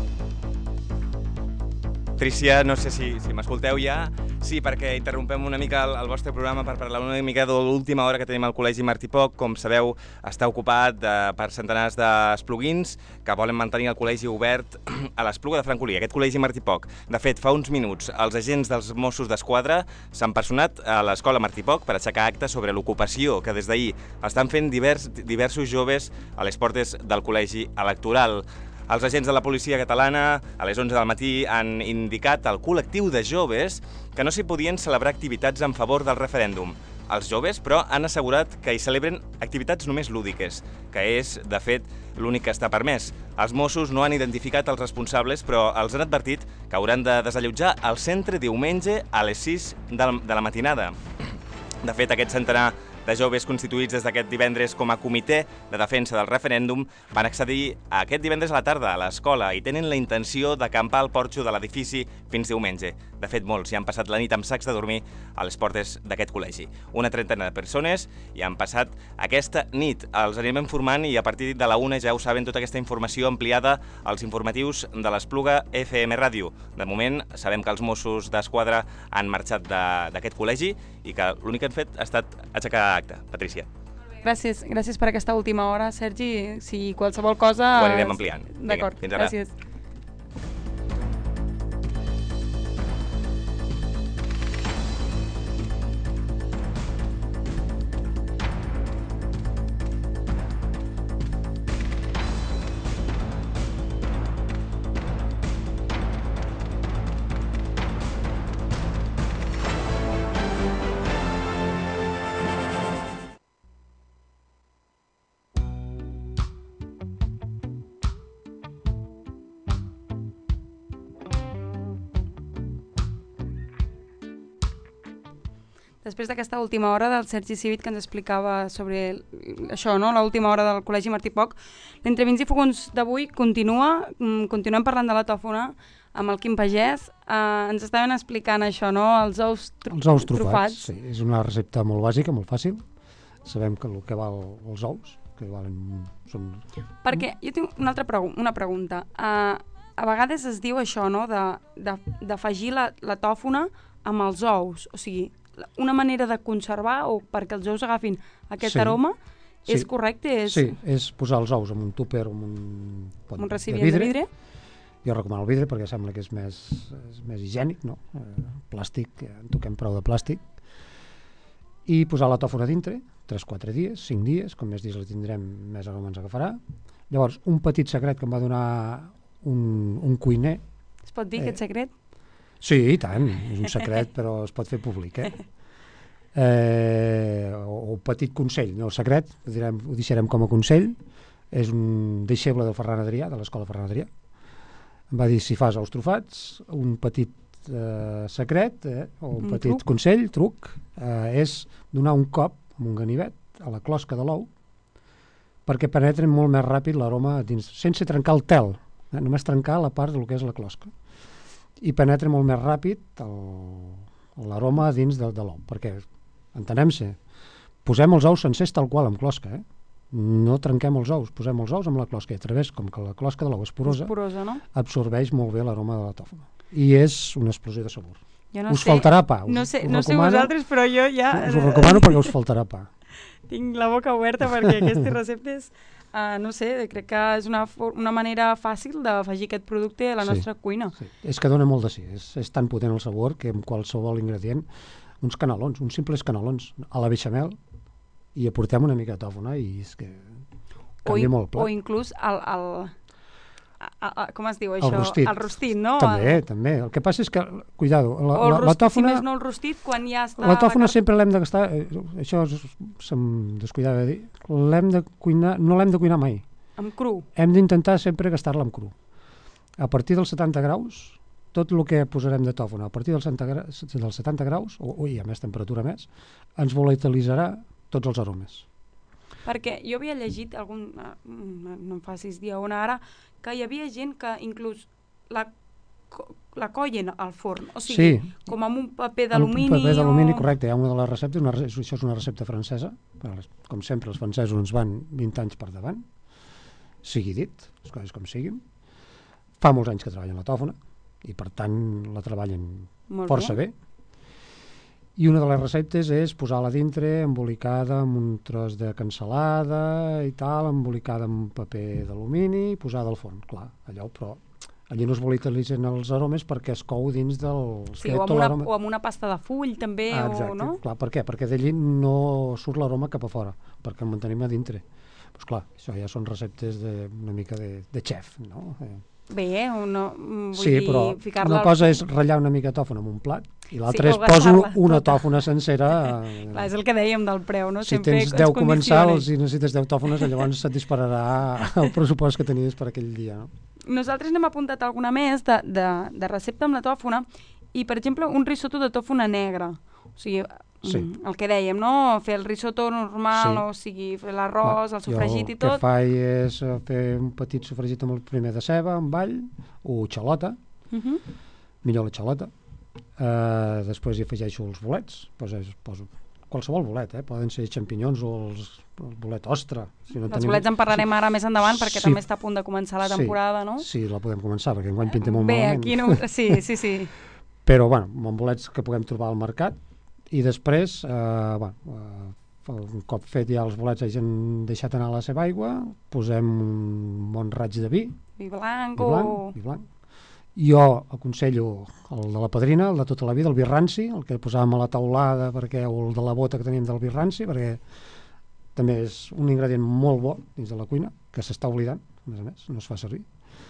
Speaker 10: Trícia, no sé si, si m'escolteu ja. Sí, perquè interrompem una mica el, el vostre programa per parlar una mica de l'última hora que tenim al Col·legi Martí Poch. Com sabeu, està ocupat de, per centenars d'espluguins que volen mantenir el col·legi obert a l'Espluga de Francolí, aquest Col·legi Martí Poch. De fet, fa uns minuts, els agents dels Mossos d'Esquadra s'han personat a l'Escola Martí Poch per aixecar acte sobre l'ocupació que des d'ahir estan fent divers, diversos joves a les portes del col·legi electoral. Els agents de la policia catalana a les onze del matí han indicat al col·lectiu de joves que no s'hi podien celebrar activitats en favor del referèndum. Els joves, però, han assegurat que hi celebren activitats només lúdiques, que és, de fet, l'únic que està permès. Els Mossos no han identificat els responsables, però els han advertit que hauran de desallotjar el centre diumenge a les sis de la matinada. De fet, aquest centenar de joves constituïts des d'aquest divendres com a comitè de defensa del referèndum van accedir aquest divendres a la tarda a l'escola i tenen la intenció d'acampar al porxo de l'edifici fins diumenge. De fet, molts hi han passat la nit amb sacs de dormir a les portes d'aquest col·legi. Una trentena de persones hi han passat aquesta nit. Els anirem informant i a partir de la una ja ho saben tota aquesta informació ampliada als informatius de l'Espluga F M Ràdio. De moment sabem que els Mossos d'Esquadra han marxat d'aquest col·legi i que l'únic que han fet ha estat aixecar acte. Patrícia.
Speaker 14: Gràcies, gràcies per aquesta última hora, Sergi. Si qualsevol cosa...
Speaker 10: Ho anirem ampliant.
Speaker 14: D'acord,
Speaker 10: fins ara.
Speaker 14: Gràcies. Després d'aquesta última hora del Sergi Civit que ens explicava sobre això, no? L'última hora del Col·legi Martí Poch, l'Entrevins i Fogons d'avui continua, continuem parlant de la tòfona amb el Quim Pagès. Eh, ens estaven explicant això, no? Els ous, tru
Speaker 16: els ous trufats.
Speaker 14: trufats.
Speaker 16: Sí, és una recepta molt bàsica, molt fàcil. Sabem que el que val els ous, que valen... Són...
Speaker 14: Perquè jo tinc una altra pregu una pregunta. Uh, a vegades es diu això, no? D'afegir la, la tòfona amb els ous, o sigui, una manera de conservar o perquè els ous agafin aquest sí, aroma, és
Speaker 16: sí,
Speaker 14: correcte? És...
Speaker 16: Sí, és posar els ous en un tupper o en un pot
Speaker 14: un recipient de vidre. de vidre.
Speaker 16: Jo recomano el vidre perquè sembla que és més, és més higiènic, no? Eh, plàstic, ja en toquem prou de plàstic. I posar la tòfona dintre, tres quatre dies, cinc dies, com més dies la tindrem, més aroma ens agafarà. Llavors, un petit secret que em va donar un, un cuiner...
Speaker 14: Es pot dir eh, aquest secret?
Speaker 16: Sí, i tant, és un secret, però es pot fer públic, eh? eh o, o petit consell, no secret, ho, direm, ho deixarem com a consell, és un deixeble del Ferran Adrià, de l'escola Ferran Adrià. Em va dir, si fas ous trufats, un petit eh, secret, eh, o un, un petit truc. consell, truc, eh, és donar un cop amb un ganivet a la closca de l'ou perquè penetren molt més ràpid l'aroma dins, sense trencar el tel, eh, només trencar la part del que és la closca. I penetra molt més ràpid l'aroma dins de, de l'ou, perquè, entenem-se, posem els ous sencers tal qual, amb closca, eh? No trenquem els ous, posem els ous amb la closca, i a través, com que la closca de l'ou és porosa,
Speaker 14: és porosa, no?
Speaker 16: Absorbeix molt bé l'aroma de la tòfona. I és una explosió de sabor.
Speaker 14: No
Speaker 16: us
Speaker 14: sé,
Speaker 16: faltarà pa. Us,
Speaker 14: no sé,
Speaker 16: us
Speaker 14: no sé vosaltres, però jo ja...
Speaker 16: Us ho recomano perquè us faltarà pa.
Speaker 14: Tinc la boca oberta perquè aquestes receptes... Uh, no sé, crec que és una, una manera fàcil d'afegir aquest producte a la sí, nostra cuina. Sí.
Speaker 16: És que dona molt de sí, és, és tan potent el sabor que amb qualsevol ingredient, uns canelons, uns simples canelons a la beixamel, i aportem una mica de tòfona i és que canvia molt el plat.
Speaker 14: O inclús el, el, a, a, com es diu això?
Speaker 16: El rostit.
Speaker 14: El rostit, no?
Speaker 16: També,
Speaker 14: el...
Speaker 16: també. El que passa és que, cuidado, la,
Speaker 14: o el
Speaker 16: la,
Speaker 14: rostit,
Speaker 16: la tòfona...
Speaker 14: si més no el rostit, quan ja està...
Speaker 16: La tòfona la sempre l'hem de gastar, eh, això se'm descuidava de dir, l'hem de cuinar, no l'hem de cuinar mai.
Speaker 14: Amb cru?
Speaker 16: Hem d'intentar sempre gastar-la amb cru. A partir dels setanta graus, tot el que posarem de tòfona, a partir dels setanta graus, o, ui, a més temperatura més, ens volatilitzarà tots els aromes.
Speaker 14: Perquè jo havia llegit, algun, no em facis dir on ara, que hi havia gent que inclús la, la collen al forn, o sigui,
Speaker 16: sí,
Speaker 14: com amb un paper d'alumini.
Speaker 16: Un paper d'alumini,
Speaker 14: o...
Speaker 16: correcte. Hi ha una de les receptes, una, això és una recepta francesa, com sempre els francesos ens van vint anys per davant, sigui dit, les coses com siguin. Fa molts anys que treballen la tòfona, i per tant la treballen
Speaker 14: Molt
Speaker 16: força bé. bé. I una de les receptes és posar-la dintre embolicada amb un tros de cansalada i tal, embolicada amb paper d'alumini i posada al forn, clar, allò, però allí no es volatilitzen els aromes perquè es cou dins del...
Speaker 14: Sí, o amb, una, o amb una pasta de full també,
Speaker 16: ah, exacte,
Speaker 14: o no?
Speaker 16: Clar, per què? Perquè d'allí no surt l'aroma cap a fora, perquè el mantenim a dintre. Doncs clar, això ja són receptes de, una mica de, de xef, no? Eh,
Speaker 14: Bé, no, vull
Speaker 16: sí,
Speaker 14: dir,
Speaker 16: però
Speaker 14: ficar-la...
Speaker 16: una cosa és ratllar una mica tòfona en un plat i l'altra
Speaker 14: sí,
Speaker 16: és poso una
Speaker 14: tota.
Speaker 16: tòfona sencera...
Speaker 14: Eh... Clar, és el que dèiem del preu, no?
Speaker 16: Si
Speaker 14: Sempre
Speaker 16: tens deu comensals i necessites deu tòfones, llavors se't dispararà el pressupost que tenies per aquell dia, no?
Speaker 14: Nosaltres n'hem apuntat alguna més de, de, de recepta amb la tòfona i, per exemple, un risotto de tòfona negra. O sigui, sí. el que dèiem, no? Fer el risotto normal, sí. o sigui, fer l'arròs, el sofregit i tot.
Speaker 16: El que faig és fer un petit sofregit amb el primer de ceba, amb all, o xalota, uh -huh. millor la xalota. Uh, després hi afegeixo els bolets, poso, poso qualsevol bolet, eh? Poden ser xampinyons o els, el bolet ostra. Si no
Speaker 14: els
Speaker 16: tenim...
Speaker 14: bolets en parlarem ara més endavant perquè
Speaker 16: sí.
Speaker 14: també està a punt de començar la temporada,
Speaker 16: sí.
Speaker 14: no?
Speaker 16: Sí, la podem començar perquè enguany pintem molt
Speaker 14: Bé,
Speaker 16: malament.
Speaker 14: aquí no... Sí, sí, sí.
Speaker 16: Però, bueno, amb bolets que puguem trobar al mercat i després, eh, bueno, eh, un cop fet ja els bolets hagin deixat anar la seva aigua, posem un bon raig de vi.
Speaker 14: Vi blanc,
Speaker 16: vi blanc
Speaker 14: o...
Speaker 16: Vi blanc. Jo aconsello el de la padrina, el de tota la vida, el vi ranci, el que posàvem a la taulada, perquè, o el de la bota que teníem del vi ranci, perquè també és un ingredient molt bo dins de la cuina, que s'està oblidant, a més a més, no es fa servir.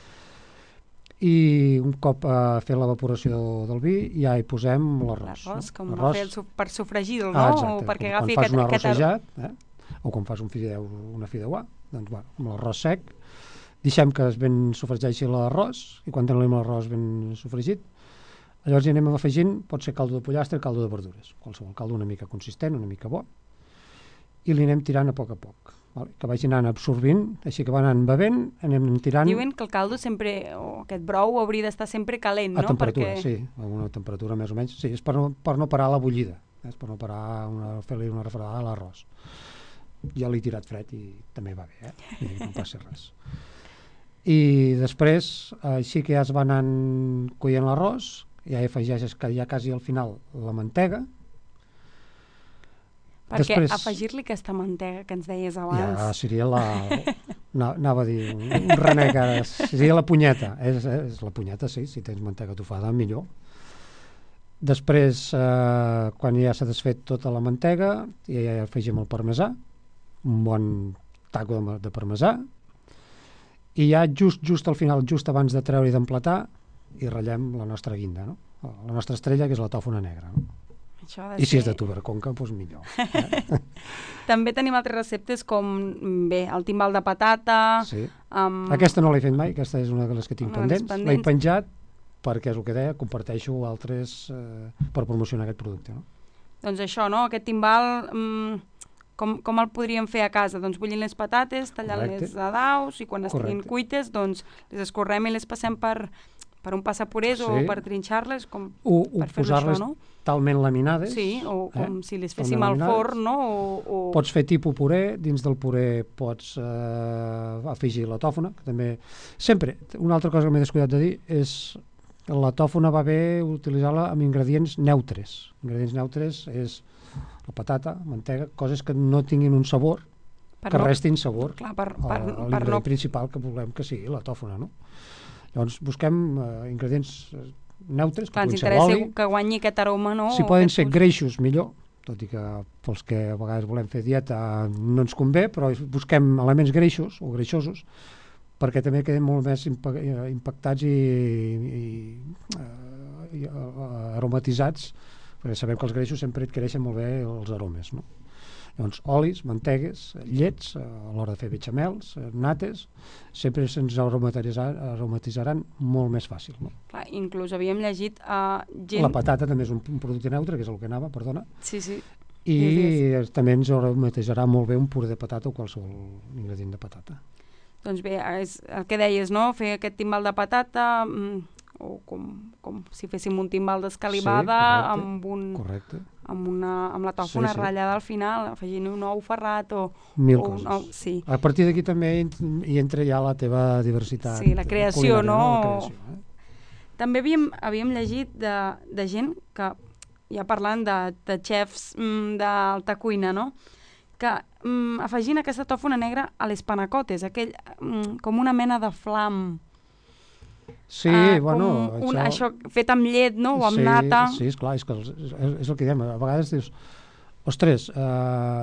Speaker 16: I un cop eh, fet l'evaporació del vi ja hi posem l'arròs.
Speaker 14: L'arròs, com
Speaker 16: l'arròs.
Speaker 14: fer el su per sofregir-lo, no?
Speaker 16: Ah, exacte.
Speaker 14: O perquè
Speaker 16: quan
Speaker 14: agafi
Speaker 16: fas
Speaker 14: aquest...
Speaker 16: un arròs
Speaker 14: aquest...
Speaker 16: assajat, eh? o quan fas un fideu, una fideuà, doncs bueno, amb l'arròs sec, deixem que es ben sofregeixi l'arròs, i quan tenim l'arròs ben sofregit, llavors hi anem afegint, pot ser caldo de pollastre, caldo de verdures, qualsevol caldo una mica consistent, una mica bo, i li anem tirant a poc a poc, vale? Que vagi anant absorbint, així que va anant bevent, anem tirant...
Speaker 14: Diuen que el caldo sempre, o aquest brou hauria d'estar sempre calent, no?
Speaker 16: A temperatura,
Speaker 14: Perquè...
Speaker 16: sí, a una temperatura més o menys, sí, és per no, per no parar la bullida, és per no parar, una, fer-li una refredada a l'arròs. Jo l'he tirat fred i també va bé, eh? I no passa res. I després, així que ja es va anant coient l'arròs, ja hi afegeixes que ja quasi al final la mantega.
Speaker 14: Perquè
Speaker 16: després,
Speaker 14: afegir-li aquesta mantega que ens deies abans...
Speaker 16: Ja seria la... Anava a dir, un, un renec, seria la punyeta. És, és la punyeta, sí, si tens mantega tofada, millor. Després, eh, quan ja s'ha desfet tota la mantega, ja, ja afegim el parmesà, un bon taco de, de parmesà, i ja just, just al final, just abans de treure i d'emplatar, hi ratllem la nostra guinda, no? La nostra estrella, que és la tòfona negra, no? I si és de tuberconca, doncs millor. Eh?
Speaker 14: També tenim altres receptes com, bé, el timbal de patata...
Speaker 16: Sí.
Speaker 14: Um...
Speaker 16: Aquesta no l'he fet mai, aquesta és una de les que tinc pendents.
Speaker 14: pendents.
Speaker 16: L'he penjat perquè és el que deia, comparteixo altres eh, per promocionar aquest producte. No?
Speaker 14: Doncs això, no? Aquest timbal, um, com, com el podríem fer a casa? Doncs bullint les patates, tallant-les a daus i quan estiguin cuites, doncs les escorrem i les passem per... per un passapurés sí. o per trinxar-les, com
Speaker 16: o,
Speaker 14: per fer-ho això, no?
Speaker 16: Talment laminades.
Speaker 14: Sí, o com
Speaker 16: eh?
Speaker 14: si les féssim al forn, no? O, o...
Speaker 16: Pots fer tipus puré, dins del puré pots eh, afegir la tòfona, que també... Sempre, una altra cosa que m'he descuidat de dir és la tòfona va bé utilitzar-la amb ingredients neutres. Ingredients neutres és la patata, mantega, coses que no tinguin un sabor, per que no... restin sabor
Speaker 14: Clar, per, per,
Speaker 16: a, a
Speaker 14: per
Speaker 16: l'ingredient
Speaker 14: no...
Speaker 16: principal que volem que sigui la tòfona, no? Llavors busquem uh, ingredients neutres,
Speaker 14: Clar,
Speaker 16: que
Speaker 14: ens interessa que guanyi aquest aroma, no?
Speaker 16: Si poden ser greixos, millor, tot i que pels que a vegades volem fer dieta no ens convé, però busquem elements greixos o greixosos perquè també queden molt més impactats i, i, uh, i uh, aromatitzats, perquè sabem que els greixos sempre adquireixen molt bé els aromes, no? Llavors, olis, mantegues, llets, a l'hora de fer bechamels, nates, sempre se'ns aromatitzaran, aromatitzaran molt més fàcil. No?
Speaker 14: Clar, inclús havíem llegit uh, gent...
Speaker 16: La patata també és un, un producte neutre, que és el que anava, perdona.
Speaker 14: Sí, sí.
Speaker 16: I també ens aromatizarà molt bé un puré de patata o qualsevol ingredient de patata.
Speaker 14: Doncs bé, és el que deies, no? Fer aquest timbal de patata, mm, o com, com si féssim un timbal d'escalivada, sí, amb, un, amb, una, amb la tòfona sí, sí. ratllada al final, afegint un ou ferrat o...
Speaker 16: Mil
Speaker 14: o
Speaker 16: coses.
Speaker 14: Un ou, sí.
Speaker 16: A partir d'aquí també hi entra ja la teva diversitat.
Speaker 14: Sí, la creació, no?
Speaker 16: no? La creació, eh?
Speaker 14: També havíem, havíem llegit de, de gent que, ja parlant de, de xefs mm, d'alta cuina, no? Que mm, afegint aquesta tòfona negra a les panacotes, aquell, mm, com una mena de flam.
Speaker 16: Sí,
Speaker 14: uh,
Speaker 16: bueno...
Speaker 14: Un,
Speaker 16: això...
Speaker 14: això fet amb llet, no? O amb
Speaker 16: sí,
Speaker 14: nata.
Speaker 16: Sí, esclar, és, que és, és el que diem. A vegades dius, ostres, eh,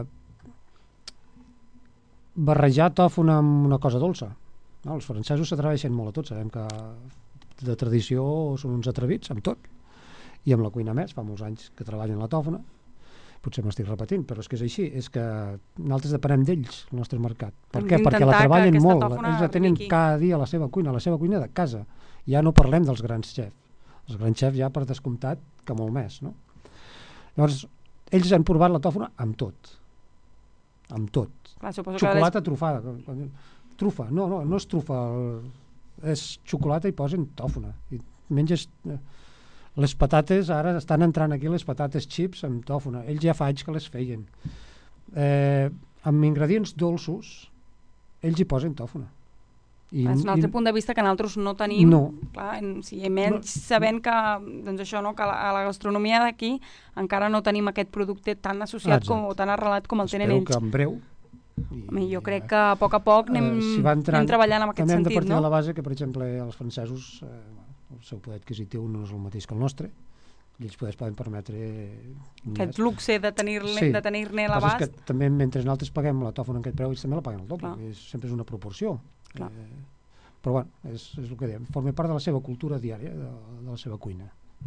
Speaker 16: barrejar tòfona amb una cosa dolça. No? Els francesos s'atreveixen molt a tot, sabem que de tradició són uns atrevits amb tot. I amb la cuina més, fa molts anys que treballen la tòfona. Potser m'estic repetint, però és que és així, és que nosaltres depenem d'ells, el nostre mercat. Per què? Perquè la treballen molt, ells la tenen cada dia a la seva cuina, a la seva cuina de casa. Ja no parlem dels grans xefs. Els grans xefs ja per descomptat que molt més, no? Llavors, ells han provat la tòfona amb tot. Amb tot.
Speaker 14: Clar,
Speaker 16: xocolata les... trufada. Trufa, no, no, no és trufa, és xocolata i posen tòfona. I menges... Les patates, ara estan entrant aquí les patates chips amb tòfona. Ells ja fa anys que les feien. Eh, amb ingredients dolços, ells hi posen tòfona.
Speaker 14: I, és un altre i, punt de vista que nosaltres no tenim.
Speaker 16: No.
Speaker 14: Clar, en, sí, menys no, sabent que, doncs això, no, que la, a la gastronomia d'aquí encara no tenim aquest producte tan associat Exacte. com, o tan arrelat com el
Speaker 16: Espero
Speaker 14: tenen ells.
Speaker 16: Que en breu...
Speaker 14: I, jo crec que a poc a poc anem, eh, si entrant, anem treballant en aquest sentit.
Speaker 16: També hem de partir
Speaker 14: no?
Speaker 16: de la base que, per exemple, els francesos... Eh, el seu poder adquisitiu no és el mateix que el nostre, i ells poders poden permetre...
Speaker 14: Aquest luxe de tenir-ne sí. tenir l'abast.
Speaker 16: Que també mentre nosaltres paguem la tòfona en aquest preu, ells també la paguen al doble, és, sempre és una proporció. Eh, però bueno, és, és el que diem, forma part de la seva cultura diària, de, de la seva cuina.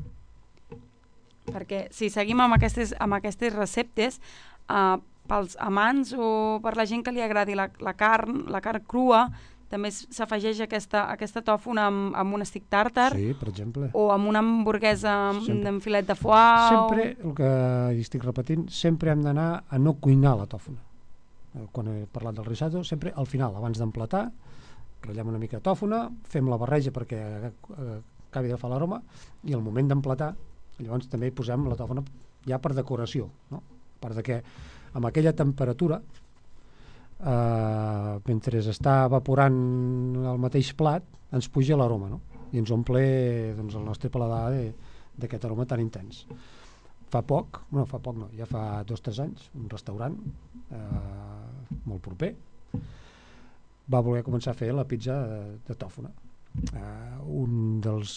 Speaker 14: Perquè si seguim amb aquestes, amb aquestes receptes, eh, pels amants o per la gent que li agradi la, la carn, la carn crua, també s'afegeix aquesta, aquesta tòfona amb, amb un stick tàrtar,
Speaker 16: sí, per exemple.
Speaker 14: O amb una hamburguesa amb, amb filet de foie.
Speaker 16: Sempre,
Speaker 14: o...
Speaker 16: el que estic repetint, sempre hem d'anar a no cuinar la tòfona. Quan he parlat del risotto, sempre al final, abans d'emplatar, ratllem una mica de tòfona, fem la barreja perquè acabi de fer l'aroma, i al moment d'emplatar, llavors també posem la tòfona ja per decoració, no? Per de que amb aquella temperatura, Uh, mentre està evaporant el mateix plat ens puja l'aroma, no? I ens omple doncs, el nostre paladar d'aquest aroma tan intens. Fa poc, no fa poc no, ja fa dos o tres anys, un restaurant uh, molt proper va voler començar a fer la pizza de, de tòfona. Uh, un dels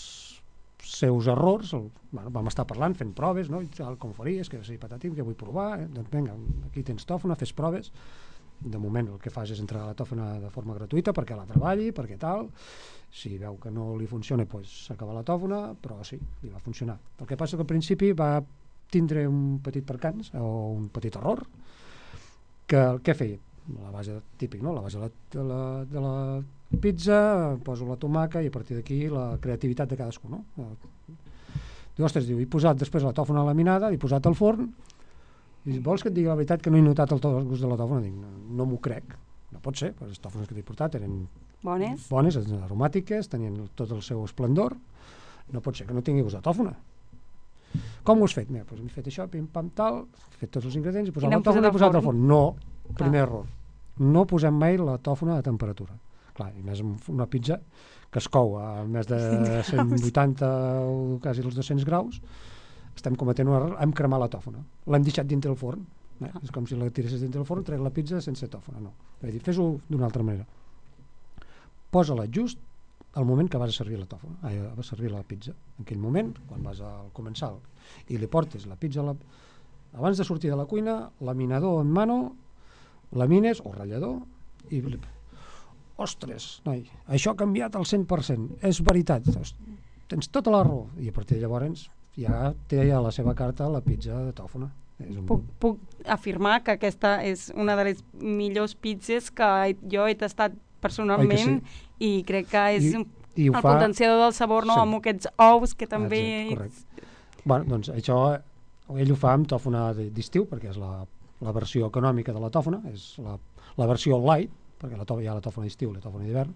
Speaker 16: seus errors, el, bueno, vam estar parlant, fent proves, no? I tal, com ho faries, que sí, patatim, que vull provar, eh? Doncs vinga, aquí tens tòfona, fes proves. De moment el que fas és entregar la tòfona de forma gratuïta perquè la treballi, perquè tal, si veu que no li funciona doncs s'acaba la tòfona, però sí, li va funcionar. El que passa que al principi va tindre un petit percans o un petit error, que què feia? La base típic, no? La base de la, de la, de la pizza, poso la tomaca i a partir d'aquí la creativitat de cadascú, no? Diu, ostres, diu, he posat després la tòfona laminada, he posat al forn. I vols que et digui la veritat que no he notat el, el gust de la tòfona? Dic, no, no m'ho crec, no pot ser, les tòfones que t'he portat eren
Speaker 14: bones,
Speaker 16: bones, aromàtiques, tenien tot el seu esplendor, no pot ser que no tingui gust de tòfona. Com ho has fet? Mira, doncs he fet això, pim pam tal, he fet tots els ingredients, he posat la tòfona i he posat al forn. No, primer error, no posem mai la tòfona a temperatura. Clar, i més una pizza que es cou a més de cent vuitanta o quasi els dos-cents graus, estem cometent un error, hem cremat la tòfona. L'hem deixat dintre el forn. Eh? És com si la tiressis dintre el forn, trec la pizza sense tòfona. No. Fes-ho d'una altra manera. Posa-la just al moment que vas a servir la tòfona, ai, vas a servir la pizza. En aquell moment, quan vas al comensal i li portes la pizza, la... abans de sortir de la cuina, laminador en mano, lamines o ratllador, i ostres, noi, això ha canviat al cent per cent. És veritat, tens tota la raó. I a partir de llavors ja té a la seva carta la pizza de tòfona. És un...
Speaker 14: puc, puc afirmar que aquesta és una de les millors pizzas que jo he tastat personalment sí? I crec que és I, i el fa... potenciador del sabor, no? Sí. Amb aquests ous que també...
Speaker 16: Exacte, correcte. Bueno, doncs això ell ho fa amb tòfona d'estiu, perquè és la, la versió econòmica de la tòfona, és la, la versió light, perquè la tòfona, hi ha la tòfona d'estiu i la tòfona d'hivern.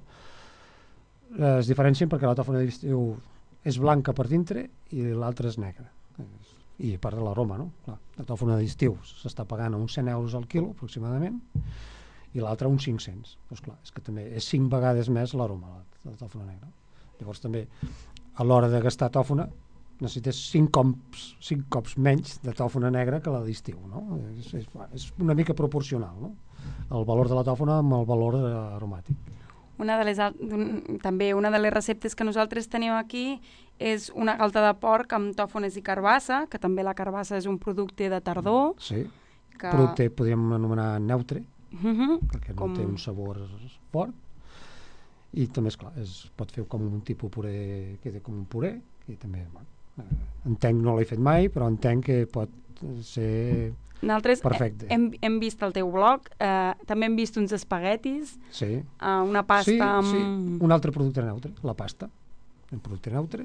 Speaker 16: Eh, es diferencien perquè la tòfona d'estiu és blanca per dintre i l'altra és negra. I a part de l'aroma, no? Clar, la tòfona d'estiu s'està pagant a uns cent euros al quilo, aproximadament, i l'altra uns cinc-cents. Doncs clar, és que també és cinc vegades més l'aroma de la tòfona negra. Llavors també, a l'hora de gastar tòfona, necessites cinc cops, cinc cops menys de tòfona negra que la d'estiu, no? És, és, és una mica proporcional, no? El valor de la tòfona amb el valor aromàtic.
Speaker 14: Una de les, un, també una de les receptes que nosaltres tenim aquí és una galta de porc amb tòfones i carbassa, que també la carbassa és un producte de tardor.
Speaker 16: Sí,
Speaker 14: que...
Speaker 16: producte podríem anomenar neutre,
Speaker 14: uh-huh.
Speaker 16: perquè no com... té un sabor fort, i també, esclar, es pot fer com un tipus puré, queda com un puré, i també, bueno, eh, entenc, no l'he fet mai, però entenc que pot ser
Speaker 14: Nosaltres
Speaker 16: perfecte.
Speaker 14: Hem, hem vist el teu blog, eh, també hem vist uns espaguetis,
Speaker 16: sí.
Speaker 14: eh, una pasta
Speaker 16: sí,
Speaker 14: amb...
Speaker 16: Sí, un altre producte neutre, la pasta, un producte neutre,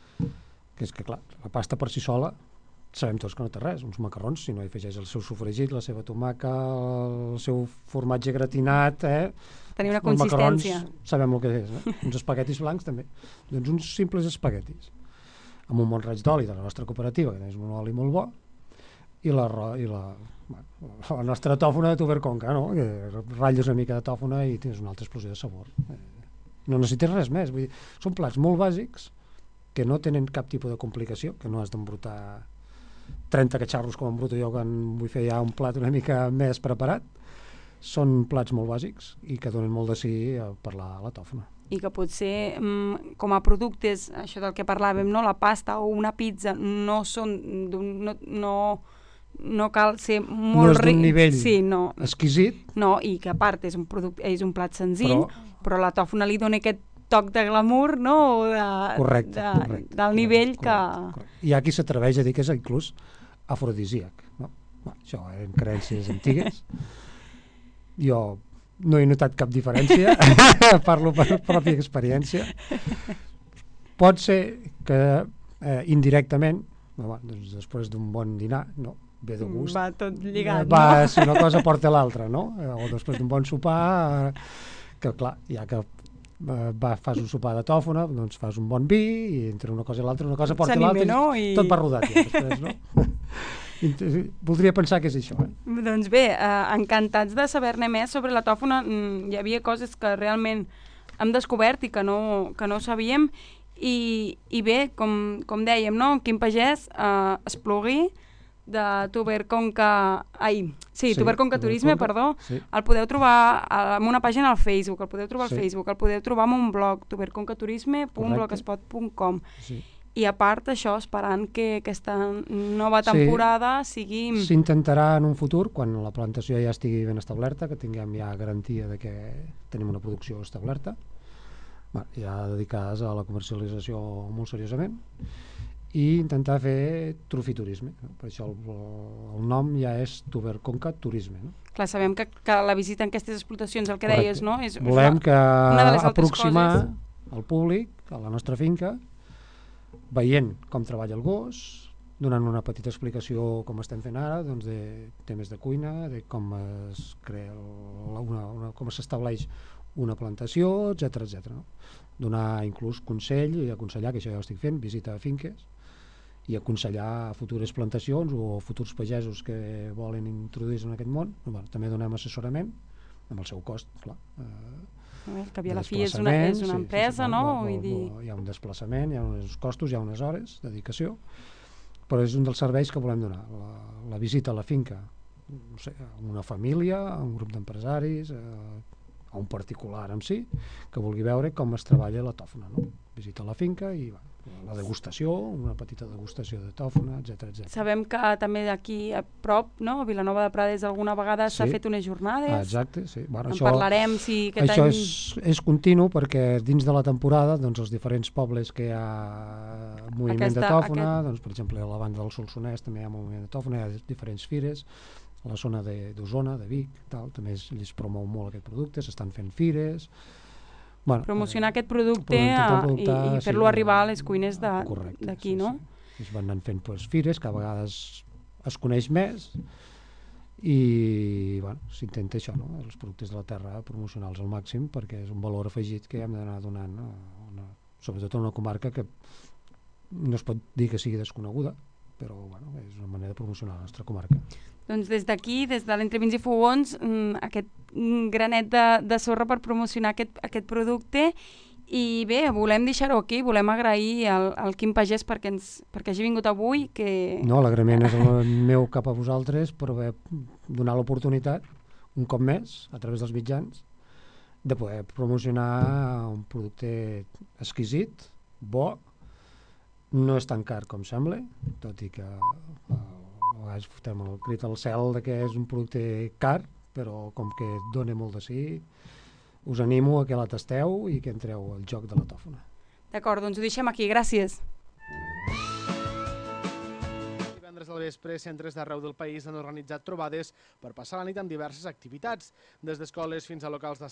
Speaker 16: que és que, clar, la pasta per si sola, sabem tots que no té res, uns macarrons, si no hi afegeix el seu sofregit, la seva tomaca, el seu formatge gratinat, eh?
Speaker 14: Tenir una consistència.
Speaker 16: Macarrons, sabem el que és, eh? Uns espaguetis blancs també, doncs uns simples espaguetis, amb un bon raig d'oli de la nostra cooperativa, que és un oli molt bo, i la, i la, bueno, la nostra tòfona de tuberconca, no? Que ratlles una mica de tòfona i tens una altra explosió de sabor. Eh, no necessites res més, vull dir, són plats molt bàsics que no tenen cap tipus de complicació, que no has d'embrutar trenta catxarros com embruto jo quan vull fer ja un plat una mica més preparat. Són plats molt bàsics i que donen molt de sí per la, la tòfona.
Speaker 14: I que potser mm, com a productes, això del que parlàvem, no? La pasta o una pizza no són no, no, no cal ser molt
Speaker 16: no és d'un nivell
Speaker 14: sí, no.
Speaker 16: exquisit,
Speaker 14: no, i que a part és un, product, és un plat senzill, però, però la tòfona li dona aquest toc de glamour, no? De,
Speaker 16: correcte,
Speaker 14: de,
Speaker 16: correcte,
Speaker 14: del nivell
Speaker 16: correcte,
Speaker 14: que...
Speaker 16: correcte. Hi ha qui s'atreveix a dir que és inclús afrodisíac, no? Bueno, això eren creences antigues. Jo no he notat cap diferència, parlo per pròpia experiència. Pot ser que eh, indirectament, bueno, doncs després d'un bon dinar, no, ve de gust,
Speaker 14: va tot lligat,
Speaker 16: va,
Speaker 14: no?
Speaker 16: Si una cosa porta l'altra, no? O després d'un bon sopar, que clar, ja que va, fas un sopar de tòfona, doncs fas un bon vi, i entre una cosa i l'altra, una cosa porta l'altra,
Speaker 14: no? I
Speaker 16: tot va rodat ja, després, no? Voldria pensar que és això. Eh?
Speaker 14: Doncs bé, eh, encantats de saber-ne més sobre la tòfona. Mm, hi havia coses que realment hem descobert i que no, que no sabíem. I, i bé, com, com dèiem, no? Quim Pagès, eh, Esplugui, de Tuberconca... Ai, sí, sí Tuberconca Turisme, perdó. Sí. El podeu trobar en una pàgina al Facebook, el podeu trobar al sí. Facebook, el podeu trobar en un blog, tuberconcaturisme punt blogspot punt com. Sí. I a part això, esperant que aquesta nova temporada sí, sigui...
Speaker 16: S'intentarà en un futur, quan la plantació ja estigui ben establerta, que tinguem ja garantia de que tenim una producció establerta, ja dedicades a la comercialització molt seriosament, i intentar fer trofiturisme. No? Per això el, el nom ja és Tuberconca Turisme. No?
Speaker 14: Clar, sabem que, que la visita en aquestes explotacions, el que
Speaker 16: correcte.
Speaker 14: Deies, no? És,
Speaker 16: volem
Speaker 14: és
Speaker 16: que
Speaker 14: una de les
Speaker 16: aproximar
Speaker 14: coses...
Speaker 16: al públic, a la nostra finca, veient com treballa el gos, donant una petita explicació com estem fent ara, doncs de temes de cuina, de com es crea la, una, una, com s'estableix una plantació, etcètera, etcètera. No? Donar inclús consell i aconsellar, que això ja ho estic fent, visita a finques, i aconsellar a futures plantacions o futurs pagesos que volen introduir-se en aquest món. Bueno, també donem assessorament amb el seu cost, clar. Eh,
Speaker 14: El que a la fi és una, és una empresa, sí, sí, sí, no?
Speaker 16: Bo, bo, bo, bo. Hi ha un desplaçament, hi ha uns costos, hi ha unes hores de dedicació, però és un dels serveis que volem donar. La, la visita a la finca, no sé, a una família, a un grup d'empresaris, a un particular en si, que vulgui veure com es treballa la tòfona. No? Visita la finca i va, la degustació, una petita degustació de tòfona, etcètera, etcètera.
Speaker 14: Sabem que també d'aquí a prop, no? a Vilanova de Prades, alguna vegada s'ha sí. fet unes jornades.
Speaker 16: Ah, exacte, sí. Bueno,
Speaker 14: en
Speaker 16: això,
Speaker 14: parlarem si aquest
Speaker 16: això
Speaker 14: any...
Speaker 16: Això és, és continu perquè dins de la temporada doncs, els diferents pobles que hi ha moviment Aquesta, de tòfona, aquest... doncs, per exemple a la banda del Solsonès també hi ha moviment de tòfona, hi ha diferents fires, a la zona d'Osona, de, de Vic, tal, també es, es promou molt aquest producte, s'estan fent fires... Bueno,
Speaker 14: promocionar eh, aquest producte a, i, i fer-lo sí, arribar a les cuines d'aquí, sí, no?
Speaker 16: Sí, sí. Es van anant fent pues, fires que a vegades es coneix més i bueno, s'intenta això, no? Els productes de la terra promocionals al màxim, perquè és un valor afegit que hem d'anar donant, no? Una, sobretot en una comarca que no es pot dir que sigui desconeguda, però bueno, és una manera de promocionar la nostra comarca.
Speaker 14: Doncs des d'aquí, des de l'Entre Vins i Fogons, aquest granet de, de sorra per promocionar aquest, aquest producte. I bé, volem deixar-ho aquí, volem agrair al, al Quim Pagès perquè, ens, perquè hagi vingut avui. Que...
Speaker 16: No, l'agraïment és el meu cap a vosaltres per haver donat l'oportunitat, un cop més, a través dels mitjans, de poder promocionar un producte exquisit, bo, no és tan car com sembla, tot i que a vegades fotem el crit al cel de que és un producte car, però com que dona molt de sí, us animo a que la tasteu i que entreu al joc de la tòfona.
Speaker 14: D'acord, doncs ho deixem aquí. Gràcies.
Speaker 18: Divendres al vespre, centres d'arreu del país han organitzat trobades per passar la nit amb diverses activitats, des d'escoles fins a locals de